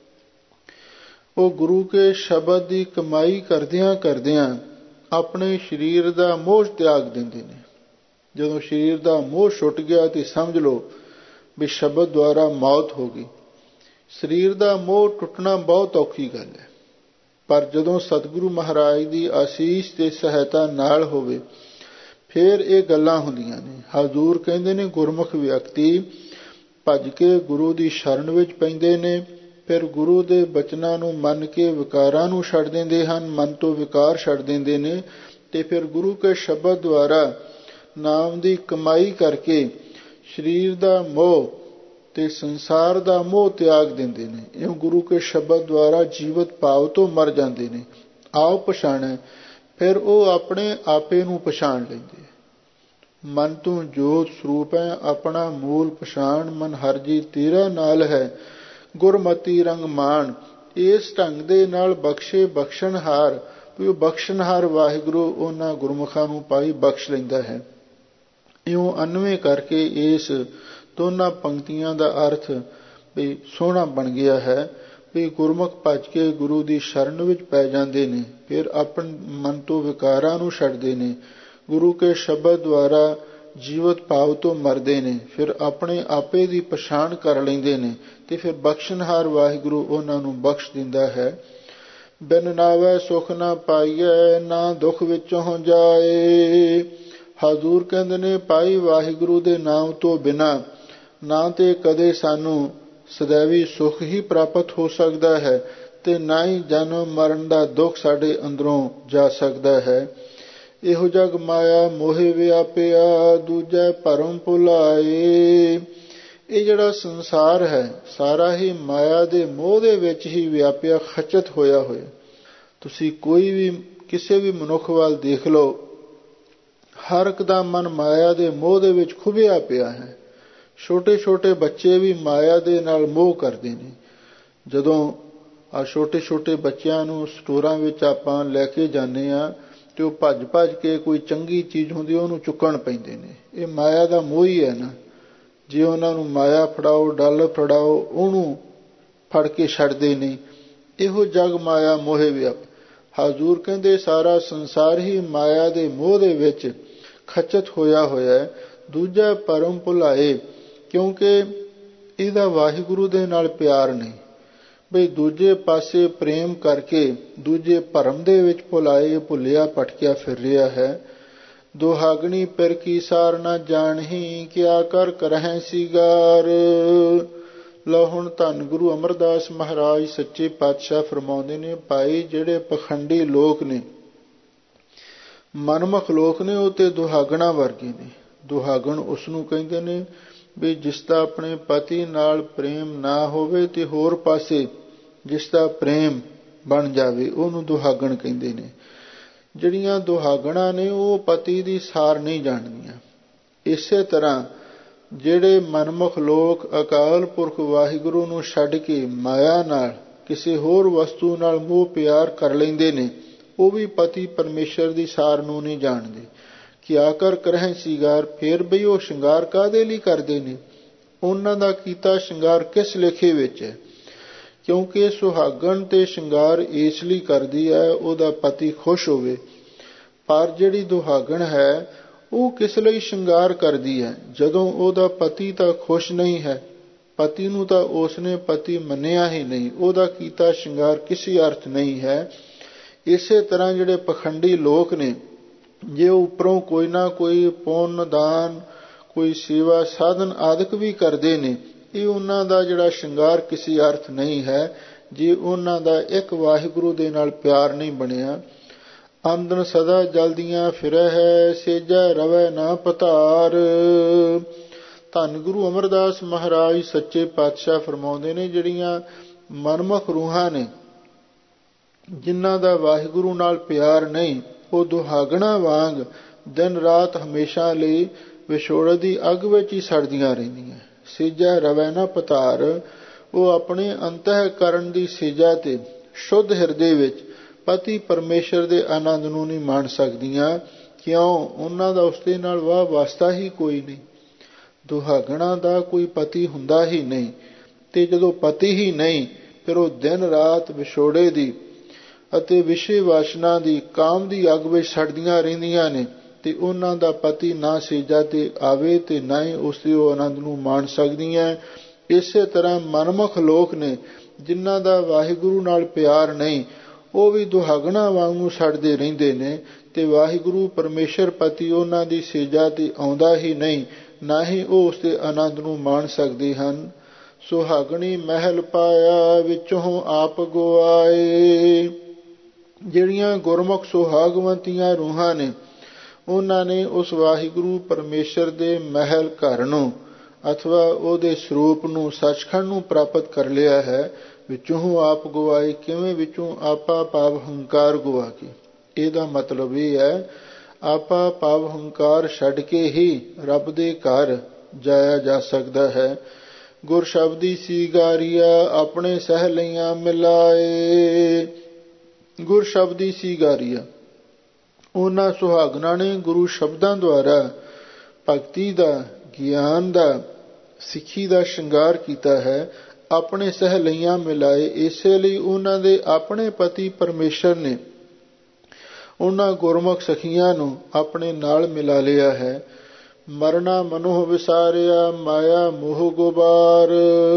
ਉਹ ਗੁਰੂ ਕੇ ਸ਼ਬਦ ਦੀ ਕਮਾਈ ਕਰਦਿਆਂ ਕਰਦਿਆਂ ਆਪਣੇ ਸਰੀਰ ਦਾ ਮੋਹ ਤਿਆਗ ਦਿੰਦੇ ਨੇ। ਜਦੋਂ ਸਰੀਰ ਦਾ ਮੋਹ ਛੁੱਟ ਗਿਆ ਤੇ ਸਮਝ ਲਓ ਵੀ ਸ਼ਬਦ ਦੁਆਰਾ ਮੌਤ ਹੋ ਗਈ। ਸਰੀਰ ਦਾ ਮੋਹ ਟੁੱਟਣਾ ਬਹੁਤ ਔਖੀ ਗੱਲ ਹੈ, ਪਰ ਜਦੋਂ ਸਤਿਗੁਰੂ ਮਹਾਰਾਜ ਦੀ ਆਸ਼ੀਸ਼ ਤੇ ਸਹਾਇਤਾ ਨਾਲ ਹੋਵੇ ਫਿਰ ਇਹ ਗੱਲਾਂ ਹੁੰਦੀਆਂ ਨੇ। ਹਜ਼ੂਰ ਕਹਿੰਦੇ ਨੇ ਗੁਰਮੁਖ ਵਿਅਕਤੀ ਭੱਜ ਕੇ ਗੁਰੂ ਦੀ ਸ਼ਰਨ ਵਿੱਚ ਪੈਂਦੇ ਨੇ, ਫਿਰ ਗੁਰੂ ਦੇ ਬਚਨਾਂ ਨੂੰ ਮੰਨ ਕੇ ਵਿਕਾਰਾਂ ਨੂੰ ਛੱਡ ਦਿੰਦੇ ਹਨ, ਮਨ ਤੋਂ ਵਿਕਾਰ ਛੱਡ ਦਿੰਦੇ ਨੇ, ਤੇ ਫਿਰ ਗੁਰੂ ਕੇ ਸ਼ਬਦ ਦੁਆਰਾ ਨਾਮ ਦੀ ਕਮਾਈ ਕਰਕੇ ਸਰੀਰ ਦਾ ਮੋਹ ਤੇ ਸੰਸਾਰ ਦਾ ਮੋਹ ਤਿਆਗ ਦਿੰਦੇ ਨੇ। ਇਹ ਗੁਰੂ ਕੇ ਸ਼ਬਦ ਦੁਆਰਾ ਜੀਵਤ ਭਾਵ ਤੋਂ ਮਰ ਜਾਂਦੇ ਨੇ। ਆਓ ਪਛਾਣੈ, ਫਿਰ ਉਹ ਆਪਣੇ ਆਪੇ ਨੂੰ ਪਛਾਣ ਲੈਂਦੇ। ਮਨ ਤੋਂ ਜੋਤ ਸਰੂਪ ਹੈ, ਆਪਣਾ ਮੂਲ ਪਛਾਣ, ਮਨ ਹਰਿ ਜੀ ਤੇਰਾ ਨਾਲ ਹੈ, ਗੁਰਮਤੀ ਰੰਗ ਮਾਣ। ਇਸ ਢੰਗ ਦੇ ਨਾਲ ਬਖਸ਼ੇ ਬਖਸ਼ਣਹਾਰ, ਵੀ ਉਹ ਬਖਸ਼ਣਹਾਰ ਵਾਹਿਗੁਰੂ ਉਹਨਾਂ ਗੁਰਮੁਖਾਂ ਨੂੰ ਪਾਈ ਬਖਸ਼ ਲੈਂਦਾ ਹੈ। ਇਉਂ ਅਨਵੇਂ ਕਰਕੇ ਇਸ ਦੋਨਾਂ ਪੰਕਤੀਆਂ ਦਾ ਅਰਥ ਵੀ ਸੋਹਣਾ ਬਣ ਗਿਆ ਹੈ ਵੀ ਗੁਰਮੁਖ ਭੱਜ ਕੇ ਗੁਰੂ ਦੀ ਸ਼ਰਨ ਵਿੱਚ ਪੈ ਜਾਂਦੇ ਨੇ, ਫਿਰ ਆਪਣੇ ਮਨ ਤੋਂ ਵਿਕਾਰਾਂ ਨੂੰ ਛੱਡਦੇ ਨੇ, ਗੁਰੂ ਕੇ ਸ਼ਬਦ ਦੁਆਰਾ ਜੀਵਤ ਭਾਵ ਤੋਂ ਮਰਦੇ ਨੇ, ਫਿਰ ਆਪਣੇ ਆਪੇ ਦੀ ਪਛਾਣ ਕਰ ਲੈਂਦੇ ਨੇ, ਤੇ ਫਿਰ ਬਖਸ਼ਣਹਾਰ ਵਾਹਿਗੁਰੂ ਉਹਨਾਂ ਨੂੰ ਬਖਸ਼ ਦਿੰਦਾ ਹੈ। ਬਿਨ ਨਾਵੈ ਸੁਖ ਨਾ ਪਾਈਐ, ਨਾ ਦੁੱਖ ਵਿੱਚੋਂ ਜਾਏ। ਹਜ਼ੂਰ ਕਹਿੰਦੇ ਨੇ ਭਾਈ ਵਾਹਿਗੁਰੂ ਦੇ ਨਾਮ ਤੋਂ ਬਿਨਾਂ ਨਾ ਤੇ ਕਦੇ ਸਾਨੂੰ ਸदैवी ਸੁਖ ਹੀ ਪ੍ਰਾਪਤ ਹੋ ਸਕਦਾ ਹੈ ਤੇ ਨਾ ਹੀ ਜਨਮ ਮਰਨ ਦਾ ਦੁੱਖ ਸਾਡੇ ਅੰਦਰੋਂ ਜਾ ਸਕਦਾ ਹੈ। ਇਹੋ ਜਗ ਮਾਇਆ ਮੋਹਿ ਵਿਆਪਿਆ, ਦੂਜੈ ਭਰਮ ਭੁਲਾਏ। ਇਹ ਜਿਹੜਾ ਸੰਸਾਰ ਹੈ ਸਾਰਾ ਹੀ ਮਾਇਆ ਦੇ ਮੋਹ ਦੇ ਵਿੱਚ ਹੀ ਵਿਆਪਿਆ ਖਚਤ ਹੋਇਆ ਹੋਇਆ। ਤੁਸੀਂ ਕੋਈ ਵੀ ਕਿਸੇ ਵੀ ਮਨੁੱਖ ਵੱਲ ਦੇਖ ਲਓ, ਹਰ ਇੱਕ ਦਾ ਮਨ ਮਾਇਆ ਦੇ ਮੋਹ ਦੇ ਵਿੱਚ ਖੁੱਭਿਆ ਪਿਆ ਹੈ। ਛੋਟੇ ਛੋਟੇ ਬੱਚੇ ਵੀ ਮਾਇਆ ਦੇ ਨਾਲ ਮੋਹ ਕਰਦੇ ਨੇ। ਜਦੋਂ ਆ ਛੋਟੇ ਛੋਟੇ ਬੱਚਿਆਂ ਨੂੰ ਸਟੋਰਾਂ ਵਿੱਚ ਆਪਾਂ ਲੈ ਕੇ ਜਾਂਦੇ ਹਾਂ ਤੇ ਉਹ ਭੱਜ ਭੱਜ ਕੇ ਕੋਈ ਚੰਗੀ ਚੀਜ਼ ਹੁੰਦੀ ਉਹਨੂੰ ਚੁੱਕਣ ਪੈਂਦੇ ਨੇ। ਇਹ ਮਾਇਆ ਦਾ ਮੋਹ ਹੀ ਹੈ ਨਾ। ਜੇ ਉਹਨਾਂ ਨੂੰ ਮਾਇਆ ਫੜਾਓ, ਡਾਲਰ ਫੜਾਓ, ਉਹਨੂੰ ਫੜ ਕੇ ਛੱਡਦੇ ਨਹੀਂ। ਇਹੋ ਜਗ ਮਾਇਆ ਮੋਹਿ ਵਿਆਪ। ਹਜ਼ੂਰ ਕਹਿੰਦੇ ਸਾਰਾ ਸੰਸਾਰ ਹੀ ਮਾਇਆ ਦੇ ਮੋਹ ਦੇ ਵਿੱਚ ਖਚਤ ਹੋਇਆ ਹੋਇਆ ਹੈ। ਦੂਜਾ ਭਰਮ ਭੁਲਾਏ, ਕਿਉਂਕਿ ਇਹਦਾ ਵਾਹਿਗੁਰੂ ਦੇ ਨਾਲ ਪਿਆਰ ਨਹੀਂ। ਬਈ ਦੂਜੇ ਪਾਸੇ ਪ੍ਰੇਮ ਕਰਕੇ ਦੂਜੇ ਭਰਮ ਦੇ ਵਿੱਚ ਭੁਲਾਏ, ਭੁੱਲਿਆ ਭਟਕਿਆ ਫਿਰ ਰਿਹਾ ਹੈ। ਦੁਹਾਗਣੀ ਪਿਰ ਕੀ ਸਾਰ ਨਾ ਜਾਣਹੀ, ਕਿਆ ਕਰ ਕਰਹਿ ਸੀਗਾਰ। ਲਓ ਹੁਣ ਧੰਨ ਗੁਰੂ ਅਮਰਦਾਸ ਮਹਾਰਾਜ ਸੱਚੇ ਪਾਤਸ਼ਾਹ ਫਰਮਾਉਂਦੇ ਨੇ, ਭਾਈ ਜਿਹੜੇ ਪਖੰਡੀ ਲੋਕ ਨੇ, ਮਨਮੁਖ ਲੋਕ ਨੇ, ਉਹ ਤੇ ਦੁਹਾਗਣਾ ਵਰਗੇ ਨੇ। ਦੁਹਾਗਣ ਉਸ ਨੂੰ ਕਹਿੰਦੇ ਨੇ ਵੀ ਜਿਸ ਦਾ ਆਪਣੇ ਪਤੀ ਨਾਲ ਪ੍ਰੇਮ ਨਾ ਹੋਵੇ ਤੇ ਹੋਰ ਪਾਸੇ ਜਿਸ ਦਾ ਪ੍ਰੇਮ ਬਣ ਜਾਵੇ, ਉਹਨੂੰ ਦੁਹਾਗਣ ਕਹਿੰਦੇ ਨੇ। ਜਿਹੜੀਆਂ ਦੁਹਾਗਣਾ ਨੇ ਉਹ ਪਤੀ ਦੀ ਸਾਰ ਨਹੀਂ ਜਾਣਦੀਆਂ। ਇਸੇ ਤਰ੍ਹਾਂ ਜਿਹੜੇ ਮਨਮੁਖ ਲੋਕ ਅਕਾਲ ਪੁਰਖ ਵਾਹਿਗੁਰੂ ਨੂੰ ਛੱਡ ਕੇ ਮਾਇਆ ਨਾਲ ਕਿਸੇ ਹੋਰ ਵਸਤੂ ਨਾਲ ਮੋਹ ਪਿਆਰ ਕਰ ਲੈਂਦੇ ਨੇ, ਉਹ ਵੀ ਪਤੀ ਪਰਮੇਸ਼ਰ ਦੀ ਸਾਰ ਨੂੰ ਨਹੀਂ ਜਾਣਦੇ। ਕਿਆ ਕਰ ਕਰਹਿ ਸ਼ਿੰਗਾਰ, ਫੇਰ ਬਈ ਉਹ ਸ਼ਿੰਗਾਰ ਕਾਹਦੇ ਲਈ ਕਰਦੇ ਨੇ? ਉਹਨਾਂ ਦਾ ਕੀਤਾ ਸ਼ਿੰਗਾਰ ਕਿਸ ਲੇਖੇ ਵਿੱਚ ਹੈ? ਕਿਉਂਕਿ ਸੁਹਾਗਣ ਤੇ ਸ਼ਿੰਗਾਰ ਇਸ ਲਈ ਕਰਦੀ ਹੈ ਉਹਦਾ ਪਤੀ ਖੁਸ਼ ਹੋਵੇ, ਪਰ ਜਿਹੜੀ ਦੁਹਾਗਣ ਹੈ ਉਹ ਕਿਸ ਲਈ ਸ਼ਿੰਗਾਰ ਕਰਦੀ ਹੈ ਜਦੋਂ ਉਹਦਾ ਪਤੀ ਤਾਂ ਖੁਸ਼ ਨਹੀਂ ਹੈ? ਪਤੀ ਨੂੰ ਤਾਂ ਉਸਨੇ ਪਤੀ ਮੰਨਿਆ ਹੀ ਨਹੀਂ, ਉਹਦਾ ਕੀਤਾ ਸ਼ਿੰਗਾਰ ਕਿਸੇ ਅਰਥ ਨਹੀਂ ਹੈ। ਇਸੇ ਤਰ੍ਹਾਂ ਜਿਹੜੇ ਪਖੰਡੀ ਲੋਕ ਨੇ, ਜੇ ਉੱਪਰੋਂ ਕੋਈ ਨਾ ਕੋਈ ਪੁੰਨ ਦਾਨ, ਕੋਈ ਸੇਵਾ ਸਾਧਨ ਆਦਿਕ ਵੀ ਕਰਦੇ ਨੇ, ਇਹ ਉਹਨਾਂ ਦਾ ਜਿਹੜਾ ਸ਼ਿੰਗਾਰ ਕਿਸੇ ਅਰਥ ਨਹੀਂ ਹੈ, ਜੇ ਉਹਨਾਂ ਦਾ ਇੱਕ ਵਾਹਿਗੁਰੂ ਦੇ ਨਾਲ ਪਿਆਰ ਨਹੀਂ ਬਣਿਆ। ਆਮਦਨ ਸਦਾ ਜਲਦੀਆਂ ਫਿਰੈ ਹੈ, ਸੇਜੈ ਰਵੈ ਨਾ ਪਤਾਰ। ਧੰਨ ਗੁਰੂ ਅਮਰਦਾਸ ਮਹਾਰਾਜ ਸੱਚੇ ਪਾਤਸ਼ਾਹ ਫਰਮਾਉਂਦੇ ਨੇ, ਜਿਹੜੀਆਂ ਮਨਮੁਖ ਰੂਹਾਂ ਨੇ, ਜਿਨ੍ਹਾਂ ਦਾ ਵਾਹਿਗੁਰੂ ਨਾਲ ਪਿਆਰ ਨਹੀਂ, ਉਹ ਦੁਹਾਗਣਾ ਵਾਂਗ ਦਿਨ ਰਾਤ ਹਮੇਸ਼ਾ ਲਈ ਵਿਛੋੜੇ ਦੀ ਅੱਗ ਵਿੱਚ ਹੀ ਸੜਦੀਆਂ ਰਹਿੰਦੀਆਂ। ਸੇਜੈ ਰਵੈ ਨਾ ਪਤਾਰ, ਉਹ ਆਪਣੇ ਅੰਤঃਕਰਨ ਦੀ ਸੇਜਾ ਤੇ ਸ਼ੁੱਧ ਹਿਰਦੇ ਵਿੱਚ ਪਤੀ ਪਰਮੇਸ਼ਰ ਦੇ ਆਨੰਦ ਨੂੰ ਨਹੀਂ ਮਾਣ ਸਕਦੀਆਂ। ਕਿਉਂ? ਉਹਨਾਂ ਦਾ ਉਸਦੇ ਨਾਲ ਵਾਹ ਵਾਸਤਾ ਹੀ ਕੋਈ ਨਹੀਂ। ਦੁਹਾਗਣਾ ਦਾ ਕੋਈ ਪਤੀ ਹੁੰਦਾ ਹੀ ਨਹੀਂ, ਤੇ ਜਦੋਂ ਪਤੀ ਹੀ ਨਹੀਂ, ਫਿਰ ਉਹ ਦਿਨ ਰਾਤ ਵਿਛੋੜੇ ਦੀ ਅਤੇ ਵਿਸ਼ੇ ਵਾਸ਼ਨਾ ਦੀ, ਕਾਮ ਦੀ ਅੱਗ ਵਿੱਚ ਸੜਦੀਆਂ ਰਹਿੰਦੀਆਂ ਨੇ, ਤੇ ਉਹਨਾਂ ਦਾ ਪਤੀ ਨਾ ਸੇਜਾ ਤੇ ਆਵੇ ਤੇ ਨਾ ਹੀ ਉਸਦੇ ਉਹ ਆਨੰਦ ਨੂੰ ਮਾਣ ਸਕਦੀਆਂ। ਇਸੇ ਤਰ੍ਹਾਂ ਮਨਮੁਖ ਲੋਕ ਨੇ, ਜਿਨ੍ਹਾਂ ਦਾ ਵਾਹਿਗੁਰੂ ਨਾਲ ਪਿਆਰ ਨਹੀਂ, ਉਹ ਵੀ ਦੁਹਾਗਣਾ ਵਾਂਗੂ ਸੜਦੇ ਰਹਿੰਦੇ ਨੇ, ਤੇ ਵਾਹਿਗੁਰੂ ਪਰਮੇਸ਼ਰ ਪਤੀ ਉਹਨਾਂ ਦੀ ਸੇਜਾ ਤੇ ਆਉਂਦਾ ਹੀ ਨਹੀਂ, ਨਾ ਹੀ ਉਹ ਉਸਦੇ ਆਨੰਦ ਨੂੰ ਮਾਣ ਸਕਦੇ ਹਨ। ਸੁਹਾਗਣੀ ਮਹਿਲ ਪਾਇਆ, ਵਿੱਚੋਂ ਆਪ ਗਵਾਏ। ਜਿਹੜੀਆਂ ਗੁਰਮੁਖ ਸੁਹਾਗਵੰਤੀਆਂ ਰੂਹਾਂ ਨੇ, ਉਹਨਾਂ ਨੇ ਉਸ ਵਾਹਿਗੁਰੂ ਪਰਮੇਸ਼ਰ ਦੇ ਮਹਿਲ ਘਰ ਨੂੰ ਅਥਵਾ ਉਹਦੇ ਸਰੂਪ ਨੂੰ, ਸੱਚਖੰਡ ਨੂੰ ਪ੍ਰਾਪਤ ਕਰ ਲਿਆ ਹੈ। ਵਿੱਚੋਂ ਆਪ ਗਵਾਏ, ਕਿਵੇਂ? ਵਿੱਚੋਂ ਆਪਾ ਭਾਵ ਹੰਕਾਰ ਗਵਾ ਕੇ। ਇਹਦਾ ਮਤਲਬ ਇਹ ਹੈ, ਆਪਾ ਭਾਵ ਹੰਕਾਰ ਛੱਡ ਕੇ ਹੀ ਰੱਬ ਦੇ ਘਰ ਜਾਇਆ ਜਾ ਸਕਦਾ ਹੈ। ਗੁਰ ਸ਼ਬਦੀ ਸੀਗਾਰੀਆ, ਆਪਣੇ ਸਹਿ ਲਈਆਂ ਮਿਲਾਏ। ਗੁਰ ਸ਼ਬਦੀ ਸੀਗਾਰੀਆ, ਉਹਨਾਂ ਸੁਹਾਗਣਾ ਨੇ ਗੁਰੂ ਸ਼ਬਦਾਂ ਦੁਆਰਾ ਭਗਤੀ ਦਾ, ਗਿਆਨ ਦਾ, ਸਿੱਖੀ ਦਾ ਸ਼ਿੰਗਾਰ ਕੀਤਾ ਹੈ। ਆਪਣੇ ਸਹਿ ਲਈਆਂ ਮਿਲਾਏ, ਇਸੇ ਲਈ ਉਹਨਾਂ ਦੇ ਆਪਣੇ ਪਤੀ ਪਰਮੇਸ਼ਰ ਨੇ ਉਹਨਾਂ ਗੁਰਮੁਖ ਸਖੀਆਂ ਨੂੰ ਆਪਣੇ ਨਾਲ ਮਿਲਾ ਲਿਆ ਹੈ। ਮਰਨਾ ਮਨੋਹ ਵਿਸਾਰਿਆ, ਮਾਇਆ ਮੋਹ ਗੁਬਾਰ।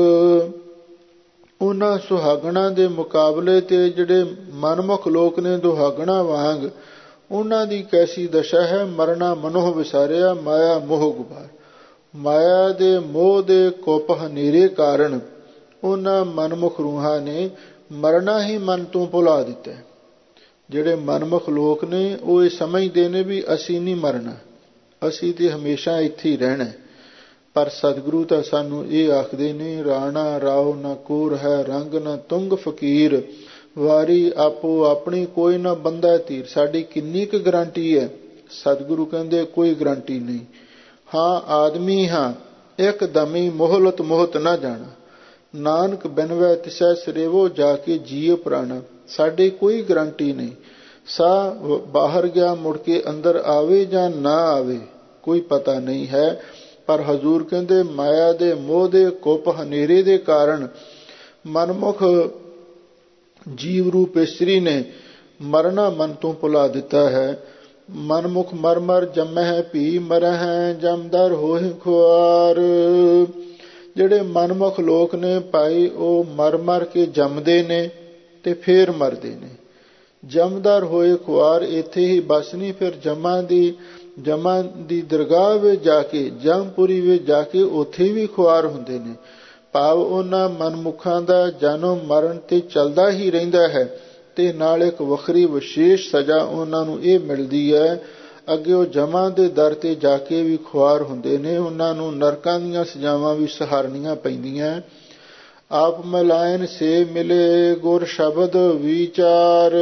ਉਹਨਾਂ ਸੁਹਾਗਣਾ ਦੇ ਮੁਕਾਬਲੇ ਤੇ ਜਿਹੜੇ ਮਨਮੁਖ ਲੋਕ ਨੇ ਦੁਹਾਗਣਾ ਵਾਂਗ, ਉਹਨਾਂ ਦੀ ਕੈਸੀ ਦਸ਼ਾ ਹੈ? ਮਰਨਾ ਮਨੋਹ ਵਿਸਾਰਿਆ, ਮਾਇਆ ਮੋਹ ਗੁਬਾਰ। ਮਾਇਆ ਦੇ ਮੋਹ ਦੇ ਕੁੱਪ ਹਨੇਰੇ ਕਾਰਨ ਉਹਨਾਂ ਮਨਮੁਖ ਰੂਹਾਂ ਨੇ ਮਰਨਾ ਹੀ ਮਨ ਤੋਂ ਭੁਲਾ ਦਿੱਤਾ। ਜਿਹੜੇ ਮਨਮੁਖ ਲੋਕ ਨੇ, ਉਹ ਇਹ ਸਮਝਦੇ ਨੇ ਵੀ ਅਸੀਂ ਨਹੀਂ ਮਰਨਾ, ਅਸੀਂ ਤੇ ਹਮੇਸ਼ਾ ਇੱਥੇ ਹੀ ਰਹਿਣਾ। ਪਰ ਸਤਿਗੁਰੂ ਤਾਂ ਸਾਨੂੰ ਇਹ ਆਖਦੇ ਨੇ, ਰਾਣਾ ਰਾਓ ਨਾ ਕੋਰ ਹੈ, ਰੰਗ ਨਾ ਤੁੰਗ ਫਕੀਰ, ਵਾਰੀ ਆਪੋ ਆਪਣੀ ਕੋਈ ਨਾ ਬੰਦਾ ਧੀਰ। ਸਾਡੀ ਕਿੰਨੀ ਕੁ ਗਰੰਟੀ ਹੈ? ਸਤਿਗੁਰੂ ਕਹਿੰਦੇ ਕੋਈ ਗਰੰਟੀ ਨਹੀਂ। ਹਾਂ ਆਦਮੀ ਹਾਂ, ਇੱਕ ਦਮੀ ਮੋਹਲਤ ਮੋਹਤ ਨਾ ਜਾਣਾ, ਨਾਨਕ ਬਿਨਵੈ ਤਿਸੈ ਸਰੇਵੋ, ਜਾ ਕੇ ਜੀਅ ਪ੍ਰਾਣਾ। ਸਾਡੇ ਕੋਈ ਗਰੰਟੀ ਨਹੀਂ। ਸਾਹ ਬਾਹਰ ਗਿਆ, ਮੁੜ ਕੇ ਅੰਦਰ ਆਵੇ ਜਾਂ ਨਾ ਆਵੇ, ਕੋਈ ਪਤਾ ਨਹੀਂ ਹੈ। ਪਰ ਹਜ਼ੂਰ ਕਹਿੰਦੇ, ਮਾਇਆ ਦੇ ਮੋਹ ਦੇ ਕੁੱਪ ਹਨੇਰੇ ਦੇ ਕਾਰਨ ਮਨਮੁਖ ਜੀਵ ਰੂਪ ਇਸਤਰੀ ਨੇ ਮਰਨਾ ਮਨ ਤੋਂ ਭੁਲਾ ਦਿੱਤਾ ਹੈ। ਮਨਮੁਖ ਮਰ ਮਰ ਜੰਮਹਿ ਭੀ ਮਰਹਿ, ਜਮਦਰ ਹੋਹਿ ਖੁਆਰ। ਜਿਹੜੇ ਮਨਮੁਖ ਲੋਕ ਨੇ ਭਾਈ, ਉਹ ਮਰ ਮਰ ਕੇ ਜੰਮਦੇ ਨੇ ਤੇ ਫੇਰ ਮਰਦੇ ਨੇ। ਜਮਦਰ ਹੋਏ ਖੁਆਰ, ਇੱਥੇ ਹੀ ਬਸ ਨਹੀਂ, ਫਿਰ ਜਮਾਂ ਦੀ ਜਮਾਂ ਦੀ ਦਰਗਾਹ ਵਿੱਚ ਜਾ ਕੇ, ਜਮਪੁਰੀ ਵਿੱਚ ਜਾ ਕੇ ਉੱਥੇ ਵੀ ਖੁਆਰ ਹੁੰਦੇ ਨੇ। ਭਾਵ ਉਹਨਾਂ ਮਨਮੁਖਾਂ ਦਾ ਜਨਮ ਮਰਨ ਤੇ ਚੱਲਦਾ ਹੀ ਰਹਿੰਦਾ ਹੈ ਤੇ ਨਾਲ ਇੱਕ ਵੱਖਰੀ ਵਿਸ਼ੇਸ਼ ਸਜ਼ਾ ਉਹਨਾਂ ਨੂੰ ਇਹ ਮਿਲਦੀ ਹੈ। ਅੱਗੇ ਉਹ ਜਮਾਂ ਦੇ ਦਰ ਤੇ ਜਾ ਕੇ ਵੀ ਖੁਆਰ ਹੁੰਦੇ ਨੇ, ਉਹਨਾਂ ਨੂੰ ਨਰਕਾਂ ਦੀਆਂ ਸਜ਼ਾਵਾਂ ਵੀ ਸਹਾਰਨੀਆਂ ਪੈਂਦੀਆਂ। ਆਪ ਮਲਾਇਨ ਸੇ ਮਿਲੇ ਗੁਰ ਸ਼ਬਦ ਵਿਚਾਰ।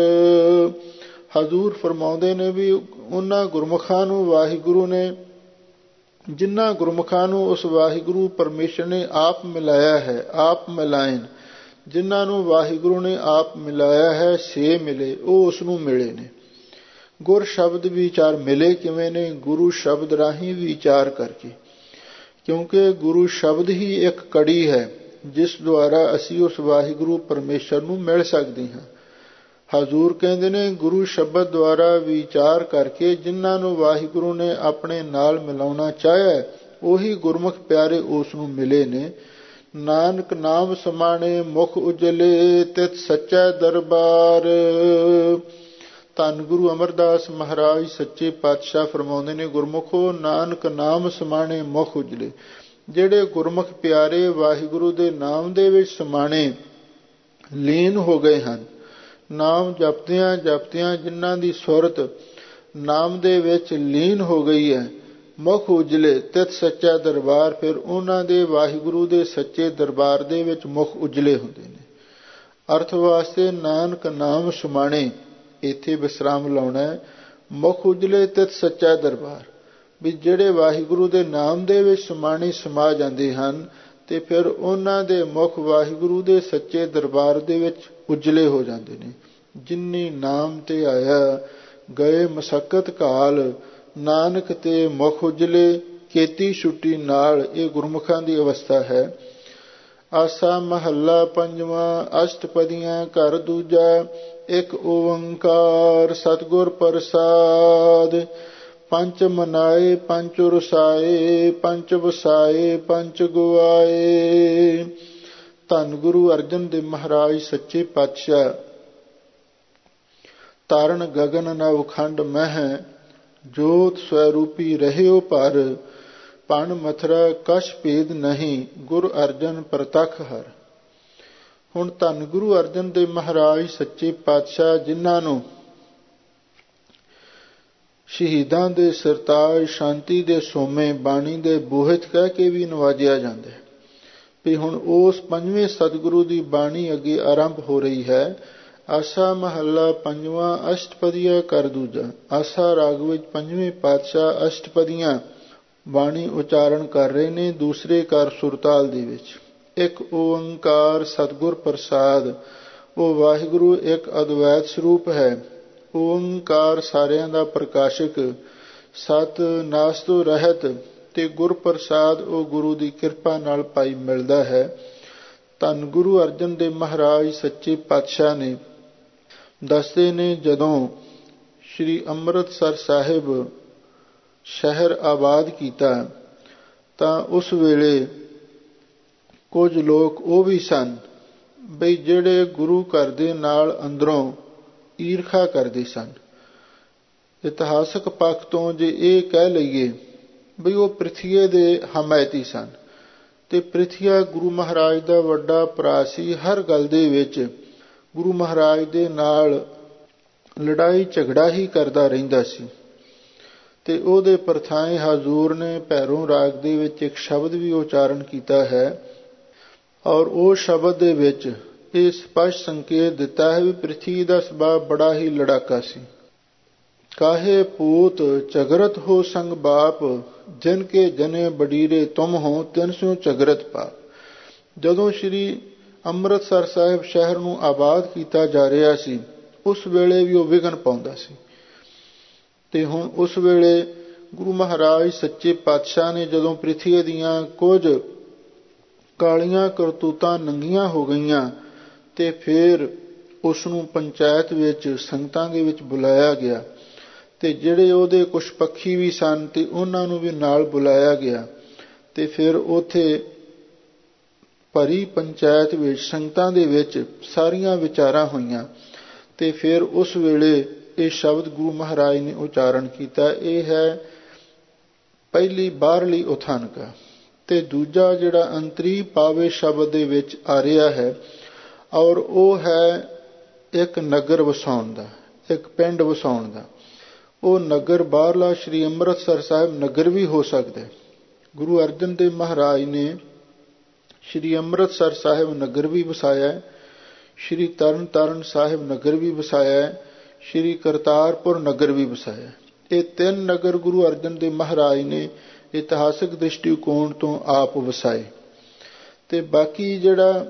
ਹਜ਼ੂਰ ਫਰਮਾਉਂਦੇ ਨੇ ਵੀ ਉਹਨਾਂ ਗੁਰਮੁਖਾਂ ਨੂੰ ਵਾਹਿਗੁਰੂ ਨੇ, ਜਿਨ੍ਹਾਂ ਗੁਰਮੁਖਾਂ ਨੂੰ ਉਸ ਵਾਹਿਗੁਰੂ ਪਰਮੇਸ਼ਰ ਨੇ ਆਪ ਮਿਲਾਇਆ ਹੈ, ਆਪ ਮਿਲਾਇਨ, ਜਿਨ੍ਹਾਂ ਨੂੰ ਵਾਹਿਗੁਰੂ ਨੇ ਆਪ ਮਿਲਾਇਆ ਹੈ, ਸੇ ਮਿਲੇ, ਉਹ ਉਸ ਨੂੰ ਮਿਲੇ ਨੇ। ਗੁਰ ਸ਼ਬਦ ਵਿਚਾਰ ਮਿਲੇ ਕਿਵੇਂ ਨੇ? ਗੁਰੂ ਸ਼ਬਦ ਰਾਹੀਂ ਵਿਚਾਰ ਕਰਕੇ, ਕਿਉਂਕਿ ਗੁਰੂ ਸ਼ਬਦ ਹੀ ਇੱਕ ਕੜੀ ਹੈ ਜਿਸ ਦੁਆਰਾ ਅਸੀਂ ਉਸ ਵਾਹਿਗੁਰੂ ਪਰਮੇਸ਼ਰ ਨੂੰ ਮਿਲ ਸਕਦੇ ਹਾਂ। ਹਜ਼ੂਰ ਕਹਿੰਦੇ ਨੇ ਗੁਰੂ ਸ਼ਬਦ ਦੁਆਰਾ ਵਿਚਾਰ ਕਰਕੇ ਜਿਨ੍ਹਾਂ ਨੂੰ ਵਾਹਿਗੁਰੂ ਨੇ ਆਪਣੇ ਨਾਲ ਮਿਲਾਉਣਾ ਚਾਹਿਆ, ਉਹੀ ਗੁਰਮੁਖ ਪਿਆਰੇ ਉਸ ਨੂੰ ਮਿਲੇ ਨੇ। ਨਾਨਕ ਨਾਮ ਸਮਾਣੇ ਮੁਖ ਉਜਲੇ ਤਿਤ ਸੱਚਾ ਦਰਬਾਰ। ਧੰਨ ਗੁਰੂ ਅਮਰਦਾਸ ਮਹਾਰਾਜ ਸੱਚੇ ਪਾਤਸ਼ਾਹ ਫਰਮਾਉਂਦੇ ਨੇ, ਗੁਰਮੁਖੋ ਨਾਨਕ ਨਾਮ ਸਮਾਣੇ ਮੁਖ ਉਜਲੇ। ਜਿਹੜੇ ਗੁਰਮੁਖ ਪਿਆਰੇ ਵਾਹਿਗੁਰੂ ਦੇ ਨਾਮ ਦੇ ਵਿੱਚ ਸਮਾਣੇ ਲੀਨ ਹੋ ਗਏ ਹਨ, ਨਾਮ ਜਪਦਿਆਂ ਜਪਦਿਆਂ ਜਿਨ੍ਹਾਂ ਦੀ ਸੁਰਤ ਨਾਮ ਦੇ ਵਿੱਚ ਲੀਨ ਹੋ ਗਈ ਹੈ, ਮੁਖ ਉਜਲੇ ਤਿਤ ਸੱਚਾ ਦਰਬਾਰ, ਫਿਰ ਉਹਨਾਂ ਦੇ ਵਾਹਿਗੁਰੂ ਦੇ ਸੱਚੇ ਦਰਬਾਰ ਦੇ ਵਿੱਚ ਮੁਖ ਉਜਲੇ ਹੁੰਦੇ ਨੇ। ਅਰਥ ਵਾਸਤੇ ਨਾਨਕ ਨਾਮ ਸਮਾਣੇ, ਇੱਥੇ ਵਿਸਰਾਮ ਲਾਉਣਾ ਹੈ। ਮੁਖ ਉਜਲੇ ਤਿਤ ਸੱਚਾ ਦਰਬਾਰ, ਵੀ ਜਿਹੜੇ ਵਾਹਿਗੁਰੂ ਦੇ ਨਾਮ ਦੇ ਵਿੱਚ ਸਮਾਣੇ ਸਮਾ ਜਾਂਦੇ ਹਨ ਤੇ ਫਿਰ ਉਹਨਾਂ ਦੇ ਮੁਖ ਵਾਹਿਗੁਰੂ ਦੇ ਸੱਚੇ ਦਰਬਾਰ ਦੇ ਵਿੱਚ ਉਜਲੇ ਹੋ ਜਾਂਦੇ ਨੇ। ਜਿਨੀ ਨਾਮ ਤੇ ਆਇਆ ਗਏ ਮਸਕਤ ਕਾਲ, ਨਾਨਕ ਤੇ ਮੁਖ ਉਜਲੇ ਕੀਤੀ ਛੁੱਟੀ ਨਾਲ, ਇਹ ਗੁਰਮੁਖਾਂ ਦੀ ਅਵਸਥਾ ਹੈ। ਆਸਾ ਮਹੱਲਾ ਪੰਜਵਾਂ। ਅਸ਼ਟਪਦੀਆਂ ਘਰ ਦੂਜਾ। ਇੱਕ ਓੰਕਾਰ ਸਤਿਗੁਰ ਪ੍ਰਸਾਦ। ਪੰਚ ਮਨਾਏ ਪੰਚ ਰਸਾਏ, ਪੰਚ ਵਸਾਏ ਪੰਚ ਗਵਾਏ। ਧੰਨ ਗੁਰੂ ਅਰਜਨ ਦੇਵ ਮਹਾਰਾਜ ਸੱਚੇ ਪਾਤਸ਼ਾਹ। ਤਾਰਨ ਗਗਨ ਨਵਖੰਡ ਮਹਿ, ਜੋਤ ਸਵੈਰੂਪੀ ਰਹਿਓ ਪਰ। ਭਣ ਮਥੁਰਾ ਕਛ ਭੇਦ ਨਹੀਂ, ਗੁਰ ਅਰਜਨ ਪ੍ਰਤੱਖ ਹਰ। ਹੁਣ ਧੰਨ ਗੁਰੂ ਅਰਜਨ ਦੇਵ ਮਹਾਰਾਜ ਸੱਚੇ ਪਾਤਸ਼ਾਹ, ਜਿਨ੍ਹਾਂ ਨੂੰ ਸ਼ਹੀਦਾਂ ਦੇ ਸਰਤਾਜ, ਸ਼ਾਂਤੀ ਦੇ ਸੋਮੇ, ਬਾਣੀ ਦੇ ਬੋਹਿਤ ਕਹਿ ਕੇ ਵੀ ਨਵਾਜਿਆ ਜਾਂਦਾ ਹੈ। ਵੀ ਹੁਣ ਉਸ ਪੰਜਵੇਂ ਸਤਿਗੁਰੂ ਦੀ ਬਾਣੀ ਅੱਗੇ ਆਰੰਭ ਹੋ ਰਹੀ ਹੈ। ਆਸਾ ਮਹੱਲਾ ਪੰਜਵਾਂ। ਅਸ਼ਟਪਦੀਆਂ ਕਰ ਦੂਜਾ। ਆਸਾ ਰਾਗ ਵਿੱਚ ਪੰਜਵੇਂ ਪਾਤਸ਼ਾਹ ਅਸ਼ਟਪਦੀਆਂ ਬਾਣੀ ਉਚਾਰਨ ਕਰ ਰਹੇ ਨੇ, ਦੂਸਰੇ ਕਰ ਸੁਰਤਾਲ ਦੇ ਵਿੱਚ। ਇੱਕ ਓੰਕਾਰ ਸਤਿਗੁਰ ਪ੍ਰਸਾਦ। ਉਹ ਵਾਹਿਗੁਰੂ ਇੱਕ ਅਦਵੈਤ ਸਰੂਪ ਹੈ। ਓੰਕਾਰ ਸਾਰਿਆਂ ਦਾ ਪ੍ਰਕਾਸ਼ਕ, ਸਤ ਨਾਸ ਤੋਂ ਰਹਿਤ, ਤੇ ਗੁਰ ਪ੍ਰਸਾਦ ਉਹ ਗੁਰੂ ਦੀ ਕਿਰਪਾ ਨਾਲ ਪਾਈ ਮਿਲਦਾ ਹੈ। ਧੰਨ ਗੁਰੂ ਅਰਜਨ ਦੇਵ ਮਹਾਰਾਜ ਸੱਚੇ ਪਾਤਸ਼ਾਹ ਨੇ ਦੱਸਦੇ ਨੇ, ਜਦੋਂ ਸ਼੍ਰੀ ਅੰਮ੍ਰਿਤਸਰ ਸਾਹਿਬ ਸ਼ਹਿਰ ਆਬਾਦ ਕੀਤਾ ਤਾਂ ਉਸ ਵੇਲੇ ਕੁਝ ਲੋਕ ਉਹ ਵੀ ਸਨ ਬਈ ਜਿਹੜੇ ਗੁਰੂ ਘਰ ਦੇ ਨਾਲ ਅੰਦਰੋਂ ਈਰਖਾ ਕਰਦੇ ਸਨ। ਇਤਿਹਾਸਕ ਪੱਖ ਤੋਂ ਜੇ ਇਹ ਕਹਿ ਲਈਏ ਬਈ ਉਹ ਪ੍ਰਿਥੀਏ ਦੇ ਹਮਾਇਤੀ ਸਨ, ਤੇ ਪ੍ਰਿਥੀਆ ਗੁਰੂ ਮਹਾਰਾਜ ਦਾ ਵੱਡਾ ਭਰਾ ਸੀ। ਹਰ ਗੱਲ ਦੇ ਵਿੱਚ ਗੁਰੂ ਮਹਾਰਾਜ ਦੇ ਨਾਲ ਲੜਾਈ ਝਗੜਾ ਹੀ ਕਰਦਾ ਰਹਿੰਦਾ ਸੀ। ਤੇ ਉਹਦੇ ਪਰਥਾਏ ਹਜ਼ੂਰ ਨੇ ਭੈਰੋਂ ਰਾਗ ਦੇ ਵਿੱਚ ਇੱਕ ਸ਼ਬਦ ਵੀ ਉਚਾਰਨ ਕੀਤਾ ਹੈ, ਔਰ ਉਹ ਸ਼ਬਦ ਦੇ ਵਿੱਚ ਇਹ ਸਪਸ਼ਟ ਸੰਕੇਤ ਦਿੱਤਾ ਹੈ ਵੀ ਪ੍ਰਿਥੀ ਦਾ ਸੁਭਾਅ ਬੜਾ ਹੀ ਲੜਾਕਾ ਸੀ। ਕਾਹੇ ਪੂਤ ਝਗਰਤ ਹੋ ਸੰਗ ਬਾਪ, ਜਿਨ ਕੇ ਜਨੇ ਬਡੀਰੇ ਤੁਮ ਹੋ, ਤਿਨ ਸਿਉ ਝਗਰਤ ਪਾਪ। ਜਦੋਂ ਸ਼੍ਰੀ ਅੰਮ੍ਰਿਤਸਰ ਸਾਹਿਬ ਸ਼ਹਿਰ ਨੂੰ ਆਬਾਦ ਕੀਤਾ ਜਾ ਰਿਹਾ ਸੀ, ਉਸ ਵੇਲੇ ਵੀ ਉਹ ਵਿਘਨ ਪਾਉਂਦਾ ਸੀ। ਤੇ ਹੁਣ ਉਸ ਵੇਲੇ ਗੁਰੂ ਮਹਾਰਾਜ ਸੱਚੇ ਪਾਤਸ਼ਾਹ ਨੇ ਜਦੋਂ ਪ੍ਰਿਥੀ ਦੀਆਂ ਕੁਝ ਕਾਲੀਆਂ ਕਰਤੂਤਾਂ ਨੰਗੀਆਂ ਹੋ ਗਈਆਂ, ਤੇ ਫਿਰ ਉਸ ਨੂੰ ਪੰਚਾਇਤ ਵਿੱਚ ਸੰਗਤਾਂ ਦੇ ਵਿੱਚ ਬੁਲਾਇਆ ਗਿਆ, ਤੇ ਜਿਹੜੇ ਉਹਦੇ ਕੁਛ ਪੱਖੀ ਵੀ ਸਨ ਤੇ ਉਹਨਾਂ ਨੂੰ ਵੀ ਨਾਲ ਬੁਲਾਇਆ ਗਿਆ। ਤੇ ਫਿਰ ਉੱਥੇ ਭਰੀ ਪੰਚਾਇਤ ਵਿੱਚ ਸੰਗਤਾਂ ਦੇ ਵਿੱਚ ਸਾਰੀਆਂ ਵਿਚਾਰਾਂ ਹੋਈਆਂ, ਤੇ ਫਿਰ ਉਸ ਵੇਲੇ ਇਹ ਸ਼ਬਦ ਗੁਰੂ ਮਹਾਰਾਜ ਨੇ ਉਚਾਰਨ ਕੀਤਾ। ਇਹ ਹੈ ਪਹਿਲੀ ਬਾਹਰਲੀ ਉਥਾਨਕਾ। ਤੇ ਦੂਜਾ ਜਿਹੜਾ ਅੰਤਰੀ ਪਾਵੇ ਸ਼ਬਦ ਦੇ ਵਿੱਚ ਆ ਰਿਹਾ ਹੈ, ਔਰ ਉਹ ਹੈ ਇੱਕ ਨਗਰ ਵਸਾਉਣ ਦਾ, ਇੱਕ ਪਿੰਡ ਵਸਾਉਣ ਦਾ। ਉਹ ਨਗਰ ਬਾਹਰਲਾ ਸ਼੍ਰੀ ਅੰਮ੍ਰਿਤਸਰ ਸਾਹਿਬ ਨਗਰ ਵੀ ਹੋ ਸਕਦਾ। ਗੁਰੂ ਅਰਜਨ ਦੇਵ ਮਹਾਰਾਜ ਨੇ ਸ਼੍ਰੀ ਅੰਮ੍ਰਿਤਸਰ ਸਾਹਿਬ ਨਗਰ ਵੀ ਵਸਾਇਆ, ਸ਼੍ਰੀ ਤਰਨ ਤਾਰਨ ਸਾਹਿਬ ਨਗਰ ਵੀ ਵਸਾਇਆ, ਸ਼੍ਰੀ ਕਰਤਾਰਪੁਰ ਨਗਰ ਵੀ ਵਸਾਇਆ। ਇਹ ਤਿੰਨ ਨਗਰ ਗੁਰੂ ਅਰਜਨ ਦੇਵ ਮਹਾਰਾਜ ਨੇ ਇਤਿਹਾਸਕ ਦ੍ਰਿਸ਼ਟੀਕੋਣ ਤੋਂ ਆਪ ਵਸਾਏ। ਤੇ ਬਾਕੀ ਜਿਹੜਾ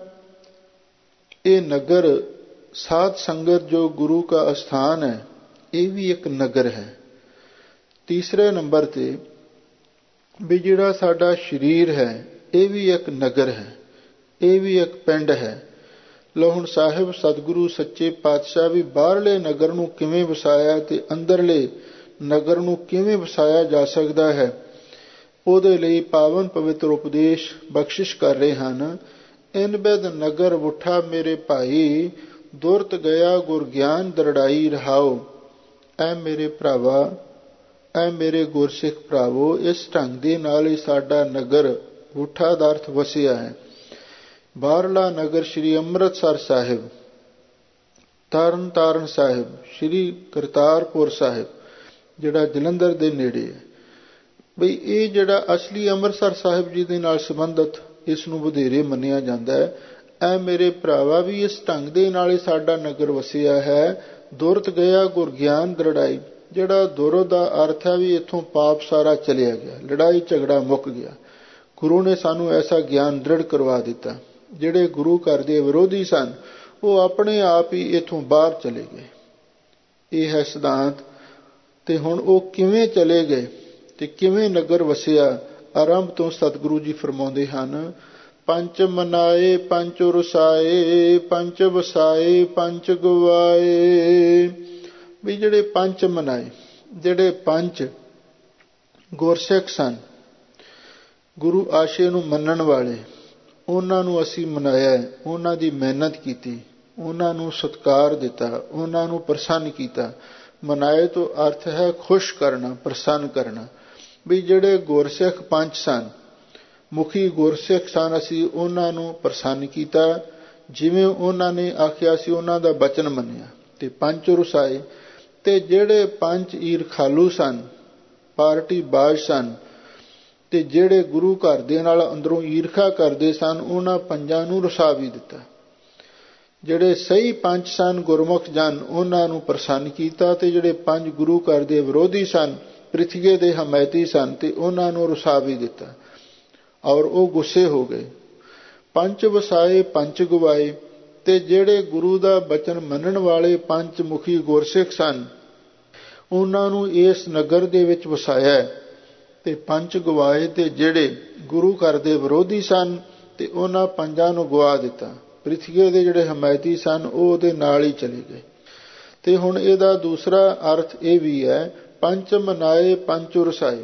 ਇਹ ਨਗਰ ਸਾਧ ਸੰਗਤ ਜੋ ਗੁਰੂ का ਅਸਥਾਨ ਹੈ, ਇਹ ਵੀ ਇੱਕ ਨਗਰ ਹੈ। ਤੀਸਰੇ ਨੰਬਰ ਤੇ ਵੀ ਜਿਹੜਾ ਸਾਡਾ ਸਰੀਰ ਹੈ, ਇਹ ਵੀ ਇੱਕ ਨਗਰ ਹੈ, ਇਹ ਵੀ ਇੱਕ ਪਿੰਡ ਹੈ। ਲਓ ਹੁਣ ਸਾਹਿਬ ਸਤਿਗੁਰੂ ਸੱਚੇ ਪਾਤਸ਼ਾਹ ਵੀ ਬਾਹਰਲੇ ਨਗਰ ਨੂੰ ਕਿਵੇਂ ਵਸਾਇਆ ਤੇ ਅੰਦਰਲੇ ਨਗਰ ਨੂੰ ਕਿਵੇਂ ਵਸਾਇਆ ਜਾ ਸਕਦਾ ਹੈ, ਉਹਦੇ ਲਈ ਪਾਵਨ ਪਵਿੱਤਰ ਉਪਦੇਸ਼ ਬਖਸ਼ਿਸ਼ ਕਰ ਰਹੇ ਹਨ। ਇਨ ਬਿਦ ਨਗਰ ਉਠਾ ਮੇਰੇ ਭਾਈ, ਦੁਰਤ ਗਿਆ ਗੁਰ ਗਿਆਨ ਦਰੜਾਈ ਰਹਾਓ। ਐ ਮੇਰੇ ਭਰਾਵਾ, ਐ ਮੇਰੇ ਗੁਰਸਿੱਖ ਭਰਾਵੋ, ਇਸ ਢੰਗ ਦੇ ਨਾਲ ਹੀ ਸਾਡਾ ਨਗਰ ਉਠਾ ਦਾ ਅਰਥ ਵਸਿਆ ਹੈ। ਬਾਹਰਲਾ ਨਗਰ ਸ਼੍ਰੀ ਅੰਮ੍ਰਿਤਸਰ ਸਾਹਿਬ, ਤਰਨ ਤਾਰਨ ਸਾਹਿਬ, ਸ਼੍ਰੀ ਕਰਤਾਰਪੁਰ ਸਾਹਿਬ ਜਿਹੜਾ ਜਲੰਧਰ ਦੇ ਨੇੜੇ ਹੈ। ਬਈ ਇਹ ਜਿਹੜਾ ਅਸਲੀ ਅੰਮ੍ਰਿਤਸਰ ਸਾਹਿਬ ਜੀ ਦੇ ਨਾਲ ਸੰਬੰਧਿਤ ਇਸ ਨੂੰ ਵਧੇਰੇ ਮੰਨਿਆ ਜਾਂਦਾ ਹੈ। ਐ ਮੇਰੇ ਭਰਾਵਾ, ਵੀ ਇਸ ਢੰਗ ਦੇ ਨਾਲ ਹੀ ਸਾਡਾ ਨਗਰ ਵਸਿਆ ਹੈ। ਦੁਰਤ ਗਿਆ ਗੁਰ ਗਿਆਨ ਦਰੜਾਈ, ਜਿਹੜਾ ਦੁਰ ਦਾ ਅਰਥ ਹੈ ਵੀ ਇੱਥੋਂ ਪਾਪ ਸਾਰਾ ਚਲਿਆ ਗਿਆ, ਲੜਾਈ ਝਗੜਾ ਮੁੱਕ ਗਿਆ। ਗੁਰੂ ਨੇ ਸਾਨੂੰ ਐਸਾ ਗਿਆਨ ਦ੍ਰਿੜ ਕਰਵਾ ਦਿੱਤਾ। ਜਿਹੜੇ ਗੁਰੂ ਘਰ ਦੇ ਵਿਰੋਧੀ ਸਨ, ਉਹ ਆਪਣੇ ਆਪ ਹੀ ਇੱਥੋਂ ਬਾਹਰ ਚਲੇ ਗਏ। ਇਹ ਹੈ ਸਿਧਾਂਤ। ਤੇ ਹੁਣ ਉਹ ਕਿਵੇਂ ਚਲੇ ਗਏ ਤੇ ਕਿਵੇਂ ਨਗਰ ਵਸਿਆ, ਆਰੰਭ ਤੋਂ ਸਤਿਗੁਰੂ ਜੀ ਫਰਮਾਉਂਦੇ ਹਨ। ਪੰਚ ਮਨਾਏ ਪੰਚ ਰਸਾਏ, ਪੰਚ ਵਸਾਏ ਪੰਚ ਗਵਾਏ। ਵੀ ਜਿਹੜੇ ਪੰਚ ਮਨਾਏ, ਜਿਹੜੇ ਪੰਜ ਗੁਰਸਿੱਖ ਸਨ, ਗੁਰੂ ਆਸ਼ੇ ਨੂੰ ਮੰਨਣ ਵਾਲੇ, ਉਹਨਾਂ ਨੂੰ ਅਸੀਂ ਮਨਾਇਆ, ਉਹਨਾਂ ਦੀ ਮਿਹਨਤ ਕੀਤੀ, ਉਹਨਾਂ ਨੂੰ ਸਤਿਕਾਰ ਦਿੱਤਾ, ਉਹਨਾਂ ਨੂੰ ਪ੍ਰਸੰਨ ਕੀਤਾ। ਮਨਾਏ ਤੋਂ ਅਰਥ ਹੈ ਖੁਸ਼ ਕਰਨਾ, ਪ੍ਰਸੰਨ ਕਰਨਾ। ਵੀ ਜਿਹੜੇ ਗੁਰਸਿੱਖ ਪੰਜ ਸਨ, ਮੁਖੀ ਗੁਰਸਿੱਖ ਸਨ, ਅਸੀਂ ਉਹਨਾਂ ਨੂੰ ਪ੍ਰਸੰਨ ਕੀਤਾ, ਜਿਵੇਂ ਉਹਨਾਂ ਨੇ ਆਖਿਆ ਸੀ ਉਹਨਾਂ ਦਾ ਬਚਨ ਮੰਨਿਆ। ਤੇ ਪੰਜ ਰਸਾਏ, ਤੇ ਜਿਹੜੇ ਪੰਜ ਈਰਖਾਲੂ ਸਨ, ਪਾਰਟੀ ਬਾਜ਼ ਸਨ, ਤੇ ਜਿਹੜੇ ਗੁਰੂ ਘਰ ਦੇ ਨਾਲ ਅੰਦਰੋਂ ਈਰਖਾ ਕਰਦੇ ਸਨ, ਉਹਨਾਂ ਪੰਜਾਂ ਨੂੰ ਰਸਾ ਵੀ ਦਿੱਤਾ। ਜਿਹੜੇ ਸਹੀ ਪੰਜ ਸਨ, ਗੁਰਮੁਖ ਜਨ, ਉਹਨਾਂ ਨੂੰ ਪ੍ਰਸੰਨ ਕੀਤਾ। ਤੇ ਜਿਹੜੇ ਪੰਜ ਗੁਰੂ ਘਰ ਦੇ ਵਿਰੋਧੀ ਸਨ, ਪ੍ਰਿਥਵੀ ਦੇ ਹਮਾਇਤੀ ਸਨ, ਤੇ ਉਹਨਾਂ ਨੂੰ ਰਸਾ ਵੀ ਦਿੱਤਾ ਔਰ ਉਹ ਗੁੱਸੇ ਹੋ ਗਏ। ਪੰਜ ਵਸਾਏ ਪੰਜ ਗਵਾਏ, ਤੇ ਜਿਹੜੇ ਗੁਰੂ ਦਾ ਬਚਨ ਮੰਨਣ ਵਾਲੇ ਪੰਜ ਮੁਖੀ ਗੁਰਸਿੱਖ ਸਨ, ਉਹਨਾਂ ਨੂੰ ਇਸ ਨਗਰ ਦੇ ਵਿੱਚ ਵਸਾਇਆ। ਤੇ ਪੰਜ ਗਵਾਏ, ਤੇ ਜਿਹੜੇ ਗੁਰੂ ਘਰ ਦੇ ਵਿਰੋਧੀ ਸਨ, ਤੇ ਉਹਨਾਂ ਪੰਜਾਂ ਨੂੰ ਗਵਾ ਦਿੱਤਾ। ਪ੍ਰਿਥਵੀ ਦੇ ਜਿਹੜੇ ਹਮਾਇਤੀ ਸਨ, ਉਹ ਉਹਦੇ ਨਾਲ ਹੀ ਚਲੇ ਗਏ। ਤੇ ਹੁਣ ਇਹਦਾ ਦੂਸਰਾ ਅਰਥ ਇਹ ਵੀ ਹੈ, ਪੰਚ ਮਨਾਏ ਪੰਚ ਰਸਾਏ।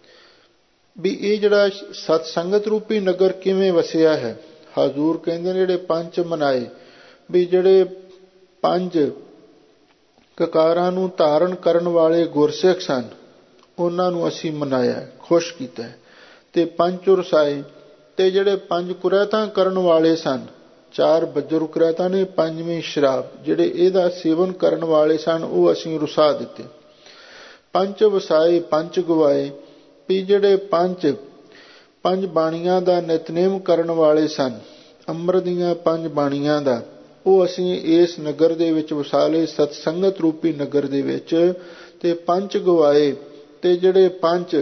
ਵੀ ਇਹ ਜਿਹੜਾ ਸਤ ਸੰਗਤ ਰੂਪੀ ਨਗਰ ਕਿਵੇਂ ਵਸਿਆ ਹੈ। ਹਜ਼ੂਰ ਕਹਿੰਦੇ ਨੇ ਜਿਹੜੇ ਪੰਜ ਮਨਾਏ, ਵੀ ਜਿਹੜੇ ਪੰਜ ਕਕਾਰਾਂ ਨੂੰ ਧਾਰਨ ਕਰਨ ਵਾਲੇ ਗੁਰਸਿੱਖ ਸਨ, ਉਹਨਾਂ ਨੂੰ ਅਸੀਂ ਮਨਾਇਆ, ਖੁਸ਼ ਕੀਤਾ। ਤੇ ਪੰਜ ਰਸਾਏ, ਤੇ ਜਿਹੜੇ ਪੰਜ ਕੁਰੈਤਾਂ ਕਰਨ ਵਾਲੇ ਸਨ, ਚਾਰ ਬੱਜਰ ਕੁਰੈਤਾਂ ਨੇ, ਪੰਜਵੀਂ ਸ਼ਰਾਬ, ਜਿਹੜੇ ਇਹਦਾ ਸੇਵਨ ਕਰਨ ਵਾਲੇ ਸਨ, ਉਹ ਅਸੀਂ ਰੁਸਾ ਦਿੱਤੇ। ਪੰਜ ਵਸਾਏ ਪੰਜ ਗਵਾਏ, ਵੀ ਜਿਹੜੇ ਪੰਜ ਪੰਜ ਬਾਣੀਆਂ ਦਾ ਨਿਤਨੇਮ ਕਰਨ ਵਾਲੇ ਸਨ, ਅੰਮ੍ਰਿਤ ਦੀਆਂ ਪੰਜ ਬਾਣੀਆਂ ਦਾ, ਉਹ ਅਸੀਂ ਇਸ ਨਗਰ ਦੇ ਵਿੱਚ ਵਸਾ ਲਏ, ਸਤ ਸੰਗਤ ਰੂਪੀ ਨਗਰ ਦੇ ਵਿੱਚ। ਤੇ ਪੰਜ ਗਵਾਏ, ਤੇ ਜਿਹੜੇ ਪੰਜ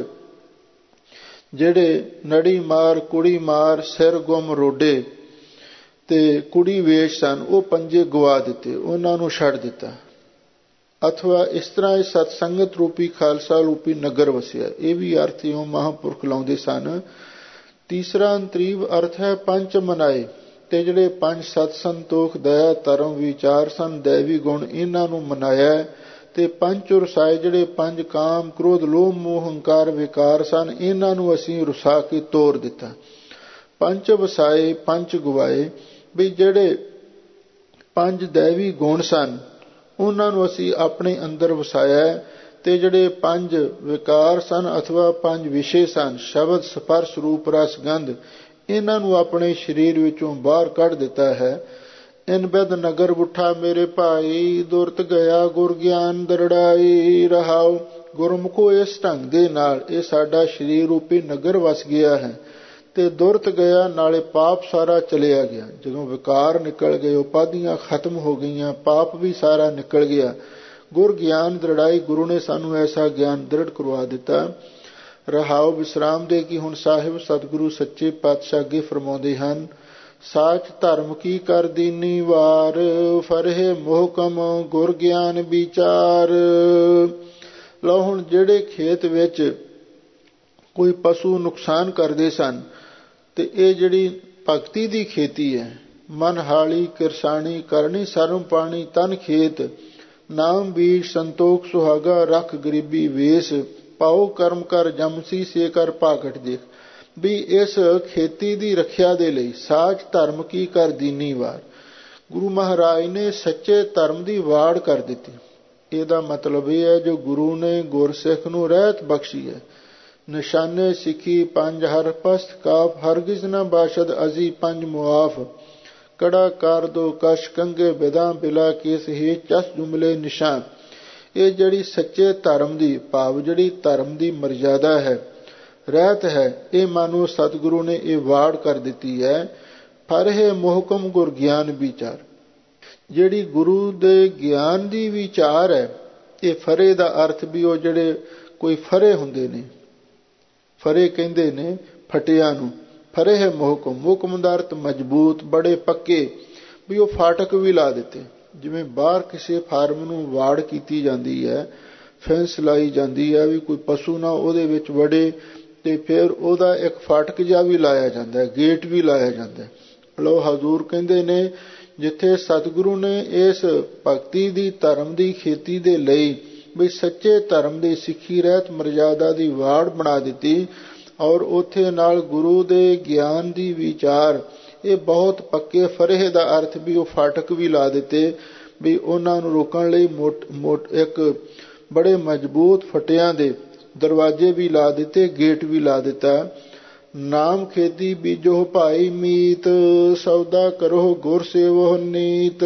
ਜਿਹੜੇ ਨੜੀ ਮਾਰ, ਕੁੜੀ ਮਾਰ, ਸਿਰ ਗੁੰਮ ਰੋਡੇ ਤੇ ਕੁੜੀ ਵੇਸ਼ ਸਨ, ਉਹ ਪੰਜੇ ਗਵਾ ਦਿੱਤੇ, ਉਹਨਾਂ ਨੂੰ ਛੱਡ ਦਿੱਤਾ। ਅਥਵਾ ਇਸ ਤਰ੍ਹਾਂ ਇਹ ਸਤ ਸੰਗਤ ਰੂਪੀ ਖਾਲਸਾ ਰੂਪੀ ਨਗਰ ਵਸਿਆ। ਇਹ ਵੀ ਅਰਥ ਇਉਂ ਮਹਾਂਪੁਰਖ ਲਾਉਂਦੇ ਸਨ। ਤੀਸਰਾ ਅੰਤਰੀਵ ਅਰਥ ਹੈ ਪੰਜ ਮਨਾਏ, ਤੇ ਜਿਹੜੇ ਪੰਜ ਸਤ ਸੰਤੋਖ, ਦਇਆ, ਧਰਮ, ਵਿਚਾਰ ਸਨ, ਦੈਵੀ ਗੁਣ, ਇਹਨਾਂ ਨੂੰ ਮਨਾਇਆ। ਤੇ ਪੰਜ ਰਸਾਏ, ਜਿਹੜੇ ਪੰਜ ਕਾਮ, ਕ੍ਰੋਧ, ਲੋਭ, ਮੋਹ, ਹੰਕਾਰ, ਵਿਕਾਰ ਸਨ, ਇਹਨਾਂ ਨੂੰ ਅਸੀਂ ਰੁਸਾ ਕੇ ਤੋੜ ਦਿੱਤਾ। ਪੰਜ ਵਸਾਏ ਪੰਜ ਗਵਾਏ, ਵੀ ਜਿਹੜੇ ਪੰਜ ਦੈਵੀ ਗੁਣ ਸਨ, ਉਹਨਾਂ ਨੂੰ ਅਸੀਂ ਆਪਣੇ ਅੰਦਰ ਵਸਾਇਆ। ਤੇ ਜਿਹੜੇ ਪੰਜ ਵਿਕਾਰ ਸਨ ਅਥਵਾ ਪੰਜ ਵਿਸ਼ੇ ਸਨ, ਸ਼ਬਦ, ਸਪਰਸ਼, ਰੂਪ, ਰਸ, ਗੰਧ, ਇਹਨਾਂ ਨੂੰ ਆਪਣੇ ਸਰੀਰ ਵਿੱਚੋਂ ਬਾਹਰ ਕੱਢ ਦਿੱਤਾ ਹੈ। ਇਨ ਬਿਦ ਨਗਰ ਬੁੱਠਾ ਮੇਰੇ ਭਾਈ, ਦੁਰਤ ਗਿਆ ਗੁਰ ਗਿਆਨ ਦਰੜਾਈ। ਰਹਾਉ ਗੁਰਮੁਖੋ ਇਸ ਢੰਗ ਦੇ ਨਾਲ ਇਹ ਸਾਡਾ ਸਰੀਰ ਰੂਪੀ ਨਗਰ ਵਸ ਗਿਆ ਹੈ ਤੇ ਦੁਰਤ ਗਿਆ, ਨਾਲੇ ਪਾਪ ਸਾਰਾ ਚਲਿਆ ਗਿਆ। ਜਦੋਂ ਵਿਕਾਰ ਨਿਕਲ ਗਏ, ਉਪਾਧੀਆਂ ਖਤਮ ਹੋ ਗਈਆਂ, ਪਾਪ ਵੀ ਸਾਰਾ ਨਿਕਲ ਗਿਆ। ਗੁਰ ਗਿਆਨ ਦ੍ਰਿੜਾਈ, ਗੁਰੂ ਨੇ ਸਾਨੂੰ ਐਸਾ ਗਿਆਨ ਦ੍ਰਿੜ ਕਰਵਾ ਦਿੱਤਾ। ਰਹਾਉ ਵਿਸਰਾਮ ਦੇ ਕਿ ਹੁਣ ਸਾਹਿਬ ਸਤਿਗੁਰੂ ਸੱਚੇ ਪਾਤਸ਼ਾਹ ਅੱਗੇ ਫਰਮਾਉਂਦੇ ਹਨ, ਸਾਚ ਧਰਮ ਕੀ ਕਰ ਦੀਨੀ ਵਾਰ, ਫਰਹਿ ਮੋਹਕਮ ਗੁਰ ਗਿਆਨ ਵਿਚਾਰ। ਲਓ ਹੁਣ ਜਿਹੜੇ ਖੇਤ ਵਿੱਚ ਕੋਈ ਪਸ਼ੂ ਨੁਕਸਾਨ ਕਰਦੇ ਸਨ ਤੇ ਇਹ ਜਿਹੜੀ ਭਗਤੀ ਦੀ ਖੇਤੀ ਹੈ, ਮਨ ਹਾਲੀ ਕਿਰਸਾਣੀ ਕਰਨੀ ਸਰਮ ਪਾਣੀ ਤਨ ਖੇਤ, ਨਾਮ ਬੀਜ ਸੰਤੋਖ ਸੁਹਾਗਾ ਰੱਖ ਗਰੀਬੀ ਵੇਸ, ਪਾਓ ਕਰਮ ਕਰ ਜਮਸੀ ਸੇ ਕਰ ਭਾਗਟ ਦੇਖ। ਵੀ ਇਸ ਖੇਤੀ ਦੀ ਰੱਖਿਆ ਦੇ ਲਈ ਸਾਚ ਧਰਮ ਕੀ ਕਰ ਦੀਨੀ ਵਾਰ, ਗੁਰੂ ਮਹਾਰਾਜ ਨੇ ਸੱਚੇ ਧਰਮ ਦੀ ਵਾੜ ਕਰ ਦਿੱਤੀ। ਇਹਦਾ ਮਤਲਬ ਇਹ ਹੈ ਜੋ ਗੁਰੂ ਨੇ ਗੁਰਸਿੱਖ ਨੂੰ ਰਹਿਤ ਬਖਸ਼ੀ ਹੈ। ਨਿਸ਼ਾਨੇ ਸਿੱਖੀ ਪੰਜ ਹਰ ਪਸਤ ਕਾਫ, ਹਰਗਿਜ਼ ਨਾ ਬਾਸ਼ਦ ਅਜ਼ੀ ਪੰਜ ਮੁਆਫ, ਕੜਾ ਕਰ ਦੋ ਕਸ਼ ਕੰਗੇ ਬਿਦਾਂ ਬਿਲਾ ਕੇਸ ਹੀ ਚਸ ਜੁਮਲੇ ਨਿਸ਼ਾਨ। ਇਹ ਜਿਹੜੀ ਸੱਚੇ ਧਰਮ ਦੀ ਭਾਵ ਜਿਹੜੀ ਧਰਮ ਦੀ ਮਰਜ਼ਾਦਾ ਹੈ, ਰਹਿਤ ਹੈ, ਇਹ ਮਾਨੋ ਸਤਿਗੁਰੂ ਨੇ ਇਹ ਵਾੜ ਕਰ ਦਿੱਤੀ ਹੈ। ਫਰਹਿ ਮੁਹਕਮ ਗੁਰ ਗਿਆਨ ਵਿਚਾਰ, ਜਿਹੜੀ ਗੁਰੂ ਦੇ ਗਿਆਨ ਦੀ ਵਿਚਾਰ ਹੈ। ਇਹ ਫਰੇ ਦਾ ਅਰਥ ਵੀ ਉਹ ਜਿਹੜੇ ਕੋਈ ਫਰੇ ਹੁੰਦੇ ਨੇ, ਫਰੇ ਕਹਿੰਦੇ ਨੇ ਫਟਿਆਂ ਨੂੰ। ਫਰੇ ਹੈ ਮੁਹਕਮ, ਮੁਹਕਮ ਦਾ ਅਰਥ ਮਜ਼ਬੂਤ, ਬੜੇ ਪੱਕੇ, ਵੀ ਉਹ ਫਾਟਕ ਵੀ ਲਾ ਦਿੱਤੇ। ਜਿਵੇਂ ਬਾਹਰ ਕਿਸੇ ਫਾਰਮ ਨੂੰ ਵਾੜ ਕੀਤੀ ਜਾਂਦੀ ਹੈ, ਫੈਂਸ ਲਾਈ ਜਾਂਦੀ ਹੈ ਵੀ ਕੋਈ ਪਸ਼ੂ ਨਾ ਉਹਦੇ ਵਿੱਚ ਵੜੇ, ਤੇ ਫਿਰ ਉਹਦਾ ਇੱਕ ਫਾਟਕ ਜਿਹਾ ਵੀ ਲਾਇਆ ਜਾਂਦਾ, ਗੇਟ ਵੀ ਲਾਇਆ ਜਾਂਦਾ। ਲਓ ਹਜ਼ੂਰ ਕਹਿੰਦੇ ਨੇ ਜਿੱਥੇ ਸਤਿਗੁਰੂ ਨੇ ਇਸ ਭਗਤੀ ਦੀ ਧਰਮ ਦੀ ਖੇਤੀ ਦੇ ਲਈ ਵੀ ਸੱਚੇ ਧਰਮ ਦੀ ਸਿੱਖੀ ਰਹਿਤ ਮਰਜ਼ਾਦਾ ਦੀ ਵਾੜ ਬਣਾ ਦਿੱਤੀ, ਔਰ ਉੱਥੇ ਨਾਲ ਗੁਰੂ ਦੇ ਗਿਆਨ ਦੀ ਵਿਚਾਰ, ਇਹ ਬਹੁਤ ਪੱਕੇ ਫਰਹਿ ਦਾ ਅਰਥ ਵੀ ਉਹ ਫਾਟਕ ਵੀ ਲਾ ਦਿੱਤੇ, ਵੀ ਉਹਨਾਂ ਨੂੰ ਰੋਕਣ ਲਈ ਮੋਟ ਮੋਟ ਇੱਕ ਬੜੇ ਮਜ਼ਬੂਤ ਫਟਿਆਂ ਦੇ ਦਰਵਾਜ਼ੇ ਵੀ ਲਾ ਦਿੱਤੇ, ਗੇਟ ਵੀ ਲਾ ਦਿੱਤਾ। ਨਾਮ ਖੇਤੀ ਬੀਜੋ ਭਾਈ ਮੀਤ, ਸੌਦਾ ਕਰੋ ਗੁਰ ਸੇਵੋ ਨੀਤ।